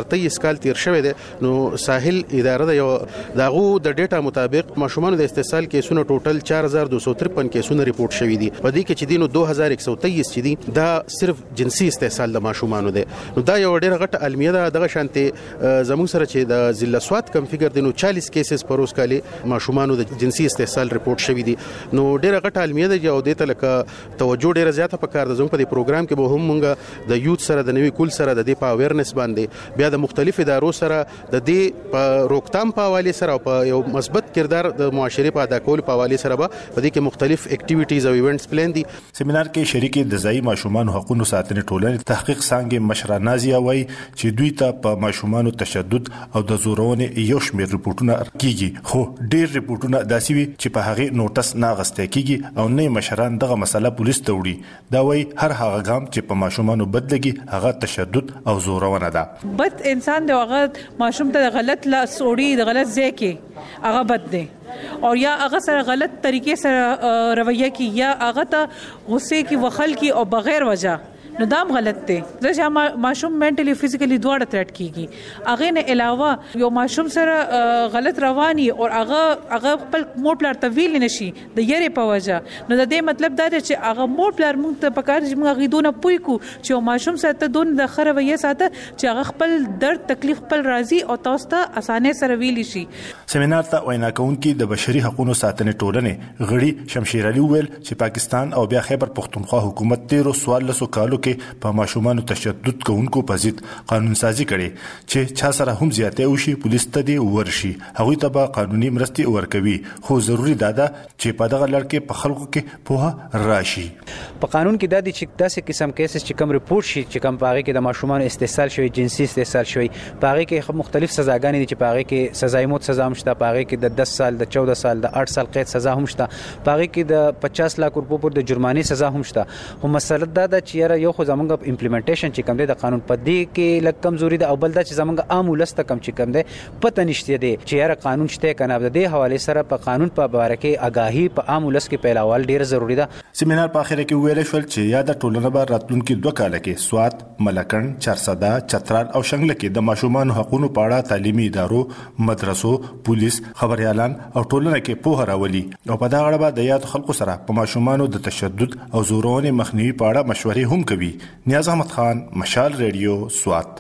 تیئیس کال تیر شوی دی نو ساحل اداره د یو داغو د ډیټا مطابق ماشومان د استحصال کیسونو ټوټل چار هزار دو سو ترپن کیسونه ریپورت شوی دي په دې کې چې دینو دو هزار یک سو تیئیس چې دي دا صرف جنسي استحصال د ماشومان دی نو دا یو ډیره غټه المیه ده دغه شانته زموږ سره چې د ضلع سواد کم فګر دینو چالیس کیسز پر اوس کالي ماشومان د جنسي استحصال ریپورت شوی دي نو ډیره غټه المیه ده او د تلکه توجه ډیره زیاته پکار ده زموږ په دې پروګرام کې به هم مونږ د یوث سره د نوي کول سره د دې په اویرنس باندې بیا د مختلف ادارو سره د دې په روکتام په حواله سره او په یو مثبت کردار د معاشري په ادا کول په حواله سره به په دې کې مختلف اکټیویټیز او ایونټس پلان دي. سیمینار کې شریک د ځای ماشومان حقوقو ساتنې ټولنې تحقیق څنګه مشره نازیه وای چې دوی ته په ماشومان تشدد او د زورونې یو شمېر ریپورتونه کیږي خو ډېر ریپورتونه داسي وي چې په هغه نوټس نه غسته کیږي او نه مشران دغه مسله پولیس ته وړي دا وای هر هغه ګام چې په ماشومان بدلږي هغه تشدد او زورونه ده. بد انسان دی هغه ماشوم ته غلط لا سوړي د غلط ځای کې هغه بد دی اور یا هغه سره غلط طریقې سره رویه کی یا هغه ته غصه کی وخل کی او بغیر وجہ نو دام غلط دی ځکه ماشوم منټلی فزیکلی دواړه ترټ کیږي هغه نه علاوه یو ماشوم سره غلط رواني او هغه هغه خپل موټ پلار طویل نشي د یری په وجه نو د دې مطلب دا دی چې هغه موټ پلار موږ ته پکار چې موږ غیدونه پوي کو چې ماشوم سره ته دون د خرویه ساته چې هغه خپل درد تکلیف خپل راضي او تاسو ته اسانه سره ویلی شي. سیمینار ته وینا کوونکي د بشري حقوقو ساتنې ټولنې غړي شمشیر علي ویل چې پاکستان او بیا خیبر پختونخوا حکومت تیرو سوال لسو کالو کې په ماشومان تشدد کوونکو په ضد قانون سازي کړي چې چا سره هم زیاتې وشي پولیس ته دی ورشي هغه ته به قانوني مرستې ورکوي خو ضروری دا ده چې په دغه لړ کې په خلکو کې په راشي. په قانون کې د دې چې داسې قسم کیسز چې کوم ریپورت شي چې کوم پاغي کې د ماشومان استحصال شوی جنسي استحصال شوی پاغي کې مختلف سزاګانې دي چې پاغي کې سزای موت سزا هم شته پاغي کې د دس سال د چودہ سال د آٹھ سال قید سزا هم شته پاغي کې د پچاس لک روپو پر د جرمانې سزا هم شته. خو مسله دا ده چې یو خو زمونږ امپلیمنټیشن چې کوم دی د قانون په دی کې لږ کمزوري ده او بل دا چې زمونږ عام ولست کم چې کوم دی پته نشته دی چې یاره قانون شته کنه د دې حواله سره په قانون په اړه کې آگاهی په عام ولست کې پیلاوال ډیر ضروری ده. سیمینار په اخر کې ویل شو چې یاد ټولنه به راتلونکي دوه کال کې سوات ملکن چرسدا چترال او شنګل کې د ماشومان حقوقو په اړه تعلیمي ادارو مدرسو پولیس خبريالان او ټولنه کې پوهه راولي او په دا اړه به د یاد خلکو سره په ماشومان د تشدد او زورونې مخنیوي په اړه مشورې هم کوي. نیاز احمد خان مشال ریډیو سوات.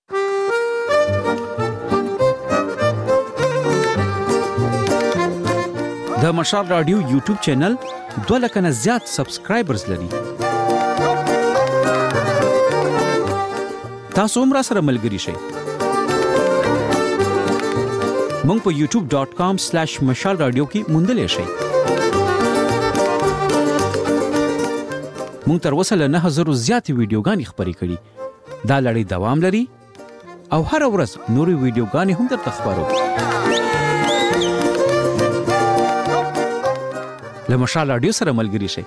د مشال رادیو یوټیوب چینل دوه لک نه زیات سبسکرایبرز لري. تاسو هم را سره ملګري شئ. مونږ په یوټیوب ډاٹ کام سلیش مشال رادیو کې موندلی شئ. مونږ تر اوسه له نه هزارو زیاتې ویډیوګانې خپرې کړي. دا لړۍ دوام لري او هر ورځ نورې ویډیوګانې هم درته خپرو. له مشال رادیو سره ملګري شئ.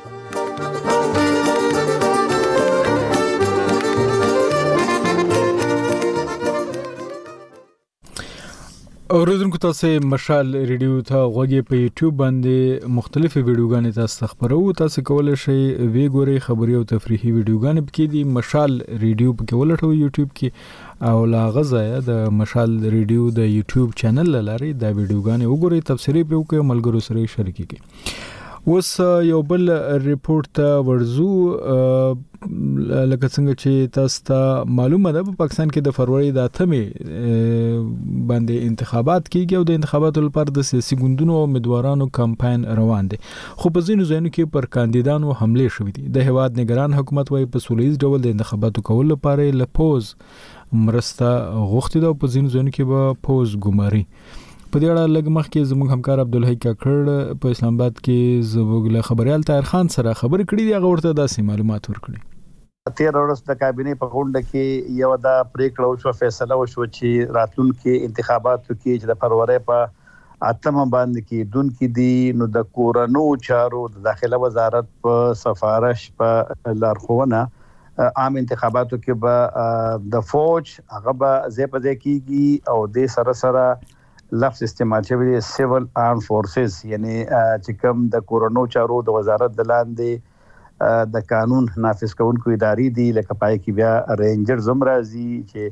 اوریدونکو تاسو مشال ریډیو ته غوږی په یوټیوب باندې مختلفې ویډیوګانې تاسو خبرو تاسو کولای شئ وی ګوري خبري او تفریحي ویډیوګانې پکې دي مشال ریډیو پکې ولټوي یوټیوب کې او لا غزایا د مشال ریډیو د یوټیوب چینل لاري دا ویډیوګانې وګورئ تفسیری په وکړئ ملګرو سره شریک کړئ. اوس یو بل ریپورت ته ورزو لکه څنګه چې تاسو ته معلومه ده په پاکستان کې د فروری د اتمې باندې انتخابات کیږي او د انتخاباتو لپاره د سیاسي ګوندونو او امیدوارانو کمپاین روان دي خو په ځینو ځایونو کې پر کاندیدانو حمله شوې دي. د هواد نگران حکومت وايي په سولېز ډول د انتخاباتو کول لپاره لپوز مرسته غوښتي ده او په ځینو ځایونو کې به پوز ګماري. په دې اړه لږ مخکې زموږ همکار عبدالحی کاکړ په اسلام آباد کې زموږ له خبريال طاهر خان سره خبرې کړې دي هغه ورته داسې معلومات ورکړي. تیر ورځ د کابینې په غونډه کې یو دا پریکړه وشو فیصله وشو چې راتلونکي انتخاباتو کې چې د فروری په اتمه باندې کې دون کې دي نو د کورونو چارو د داخله وزارت په سفارش په لارښوونه عام انتخاباتو کې به د فوج هغه به ځای په ځای کېږي او د سره سره لفظ استعمال شوی دی سیول آرم فورسز یعنی چې کوم د کورونو چارو د وزارت د لاندې د قانون نافذ کوونکو ادارې دي لکه پای کې بیا رینجر زم راځي چې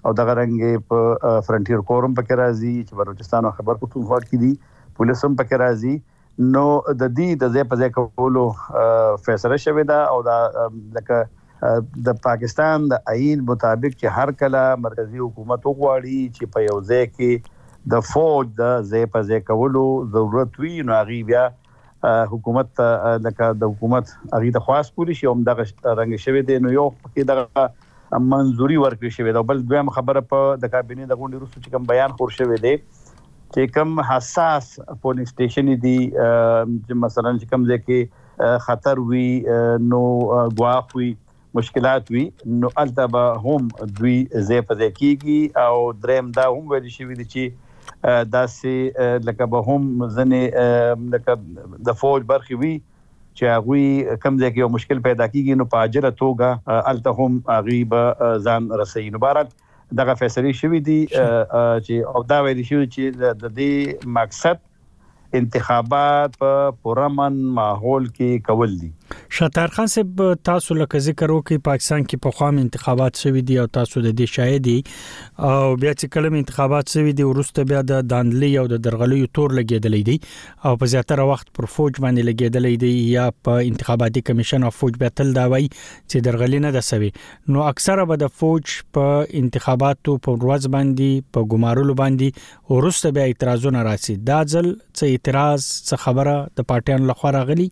او دغه رنګ په فرنټیر کورم پکې راځي چې بلوچستان او خیبر پختونخوا کې دي پولیس هم پکې راځي نو د دې د ځای په ځای کولو فیصله شوې ده او دا لکه د پاکستان د آئین مطابق چې هر کله مرکزی حکومت وغواړي چې په یو ځای کې د فوج د ځای په ځای کولو ضرورت وي نو هغه بیا حکومت لکه د حکومت هغه د خاص کولی شي هم دغه رنګ شوی دی نو یو کې دغه منځوري ورکړي شوی دا بل دویم خبره په د کابینې د غونډې وروسته چې کوم بیان خور شوی دی چې کوم حساس پولینګ سټیشن دي چې مثلا چې کوم ځای کې خطر وي نو غواخ وي مشکلات وي نو البته هم دوی ځای په ځای کیږي او دریم دا هم ویل شوی دی چې داسې لکه به هم ځنې لکه د فوج برخې وي چې هغه کوم ځای کې یو مشکل پیدا کیږي نو په اجره توګه البته هم هغه به ځان رسي نو بهر دغه فیصله شوې دي چې او دا ویل شوی چې د دې مقصد انتخابات په پرامن ماحول کې کول دي شاتار خان صاحب تاسو لکه ذکر وکي پاکستان کې په خام انتخابات شوي دي او تاسو د دې شاهدي او بیا چې کلم انتخابات شوي دي ورسته بیا د داندلي او د درغلي تور لګیدلې دي او په زیاتره وخت پر فوج باندې لګیدلې دي یا په انتخاباتي کمیشن او فوج به تل دا وایي چې درغلي نه ده سوي نو اکثره به د فوج په انتخاباتو په ورځ باندې په ګمارلو باندې ورسته بیا اعتراضونه راسي دا ځل څه اعتراض څه خبره د پارټیانو لخوا راغلي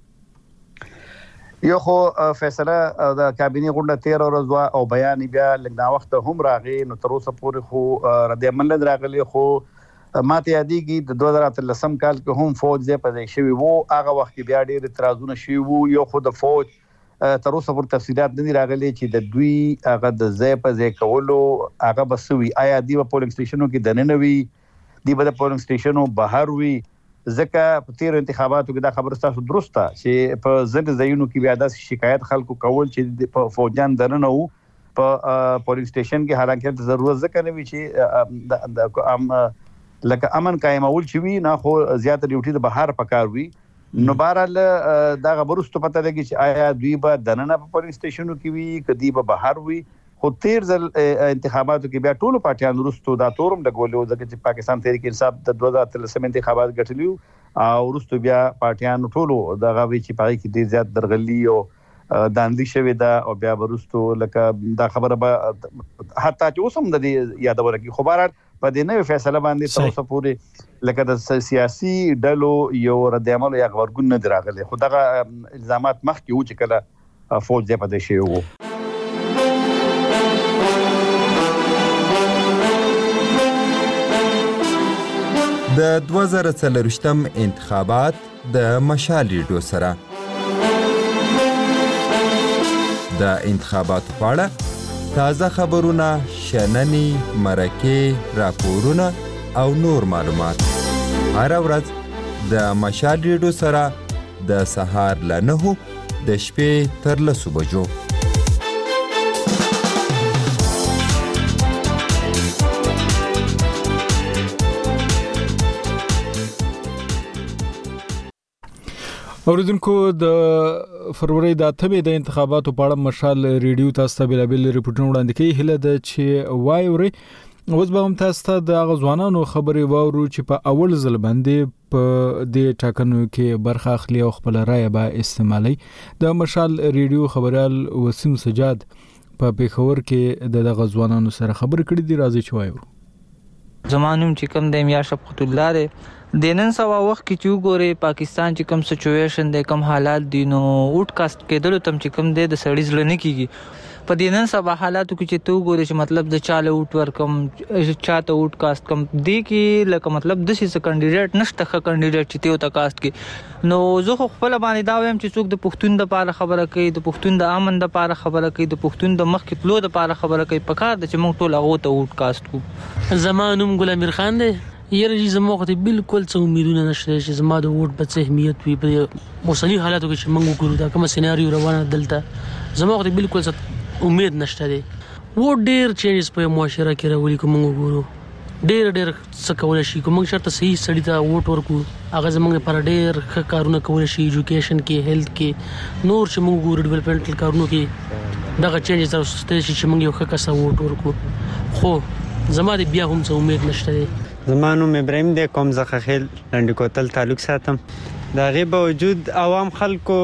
یو خو فیصله د کابینې غونډه تیر ورځ او بیان بیا لږ وخت هم راغی نو تر اوسه پورې خو رد عمل راغلی خو ماته یادېږي د دوه هزار اتلسم کال کې هم فوج ځای په ځای شوی وو هغه وخت بیا ډېر اعتراضونه شوي وو یو خو د فوج تر اوسه پورې تفصیلات نه دي راغلي چې د دوی هغه د ځای په ځای کولو هغه بسوي آیا دی په پولینګ سټیشنونو کې دننه وي دی په پولینګ سټیشنونو بهر وي ځکه په تیر انتخاباتو کې دا خبره تاسو درسته چې په ځینې ځایونو کې بیا د شکایت خلکو کول چې په فوجان درنه وو په پولینګ سټیشن کې حالانکه ضرورت ځکه نه وی چې د ام لکه امن قائمول چې وی نه خو زیات ډیوټي د بهر پکار وی نو بهرال دا خبرستو پته لګی چې آیا دوی به دننه په پولینګ سټیشنونو کې وی کدی به بهر وی خو تیر ځل انتخاباتو کې بیا ټولو پارټیانو وروسته دا تورم لګولو ځکه چې پاکستان تحریک انصاف د دوه هزار اتلسم انتخابات ګټلیو او وروسته بیا پارټیانو ټولو دغه وی چې پای کې ډیر زیات درغلي او داندلی شوی دا او بیا وروسته لکه دا خبره به حتی چې اوسم د یادونه کې خبره په دې نوې فیصله باندې تر اوسه پورې لکه د سیاسي ډلو یو رد عمل یا غورګون نه دراغله خو دغه الزامات مخکې و چې کله فوج دې پدې شي وو د دوه زره څلرویشتم انتخابات د مشال ریډیو سره د انتخاباتو په اړه تازه خبرونه شننې مرکې راپورونه او نور معلومات هر ورځ د مشال ریډیو سره د سهار له نهو د شپې تر لسو بجو اوریدونکو د فروری د اتمې د انتخاباتو په اړه مشال ریډیو تاسو ته بلابل ریپورتونه وړاندې کوي هله د چې وایوري اوس به هم تاسو ته د غزوانانو خبرې وورو چې په اول ځل باندې په دې ټاکنو کې برخه اخلي او خپل رائے به استعمالي د مشال ریډیو خبرال وسیم سجاد په پیښور کې د غزوانانو سره خبرې کړې دي راځي چې وایو زمانوم چې کوم د میا شفقت الله ده د نن سوا وخت کې چې وګوري پاکستان چې کوم سچويشن دی کوم حالات دي نو اوټ کاست کېدل تم چې کوم دی د سړی زړه نه کیږي په دې نن سوا حالاتو کې چې تو وګوري چې مطلب د چاله اوټ ور کم چاته اوټ کاست کم دی کې لکه مطلب د سې کینډیډیټ نشته ښه کینډیډیټ چې تیو تا کاست کې نو زه خو خپل باندې دا وایم چې څوک د پښتون د پاره خبره کوي د پښتون د امن د پاره خبره کوي د پښتون د مخ کې تلو د پاره خبره کوي پکار د چې موږ ټول هغه ته اوټ کاست کو زمانوم ګل امیر خان دی یره چې زموږ ته بالکل څه امیدونه نشته چې زما د ووټ په څه اهمیت وي په اوسنی حالاتو کې چې موږ وګورو دا کوم سيناريو روانه دلته زموږ ته بالکل څه امید نشته دی ووټ ډېر چینجز په معاشره کې راولي کوم وګورو ډېر ډېر څه کول شي کوم شرط صحیح سړی ته ووټ ورکو هغه زموږ لپاره ډېر ښه کارونه کول شي ایجوکیشن کې هیلث کې نور چې موږ وګورو ډیولپمنټل کارونو کې دغه چینجز راوستل شي چې موږ یو ښه کس ووټ ورکو خو زما د بیا هم څه امید نشته دی. زما نوم ابراهیم دی، کوم ځخه خیل لنډ کوتل تعلق ساتم. د هغې باوجود عوام خلکو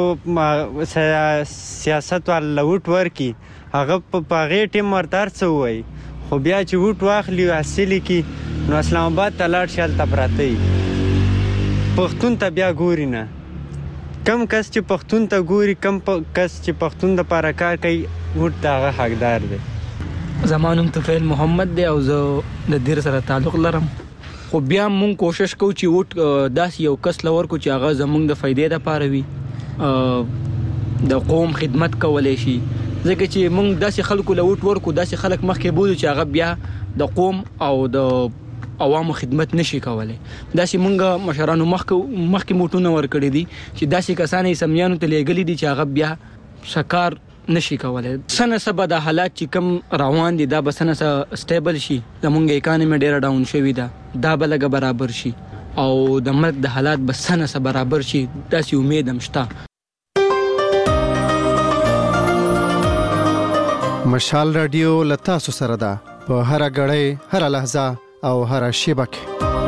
سیاست والا ووټ ورکي، هغه په هغې ټیم ورته هر څه ووایي، خو بیا چې ووټ واخلي حاصل کړي نو اسلام آباد ته لاړ شي، هلته پراته وي. پښتون ته بیا ګوري نه. کم کس چې پښتون ته ګوري، کم کس چې پښتون دپاره کار کوي، ووټ د هغه حقدار دی. زما نوم طفیل محمد دی او زه د دیر سره تعلق لرم. خو بیا مونږ کوشش کوو چې ووټ داسې یو کس له ورکړو چې هغه زموږ د فایدې دپاره وي، د قوم خدمت کولی شي. ځکه چې مونږ داسې خلکو له ووټ ورکړو، داسې خلک مخکې بولو چې هغه بیا د قوم او د عوامو خدمت نشي کولی. داسې مونږ مشرانو مخکې مخکې موټونه ورکړي دي چې داسې کسان یې سمیانو ته لیږلي دي چې هغه بیا سکار نشي کولی. سنه سبا د حالات چې کم روان دي دا به سنه سټیبل شي، زمونږ اکانمي ډېره ډاون شوې ده، دا به لږه برابر شي او د ملک د حالات به سنه سه برابر شي، داسې امید هم شته. مشال رادیو له تاسو سره ده په هره غړۍ، هره لحظه او هره شیبه کې.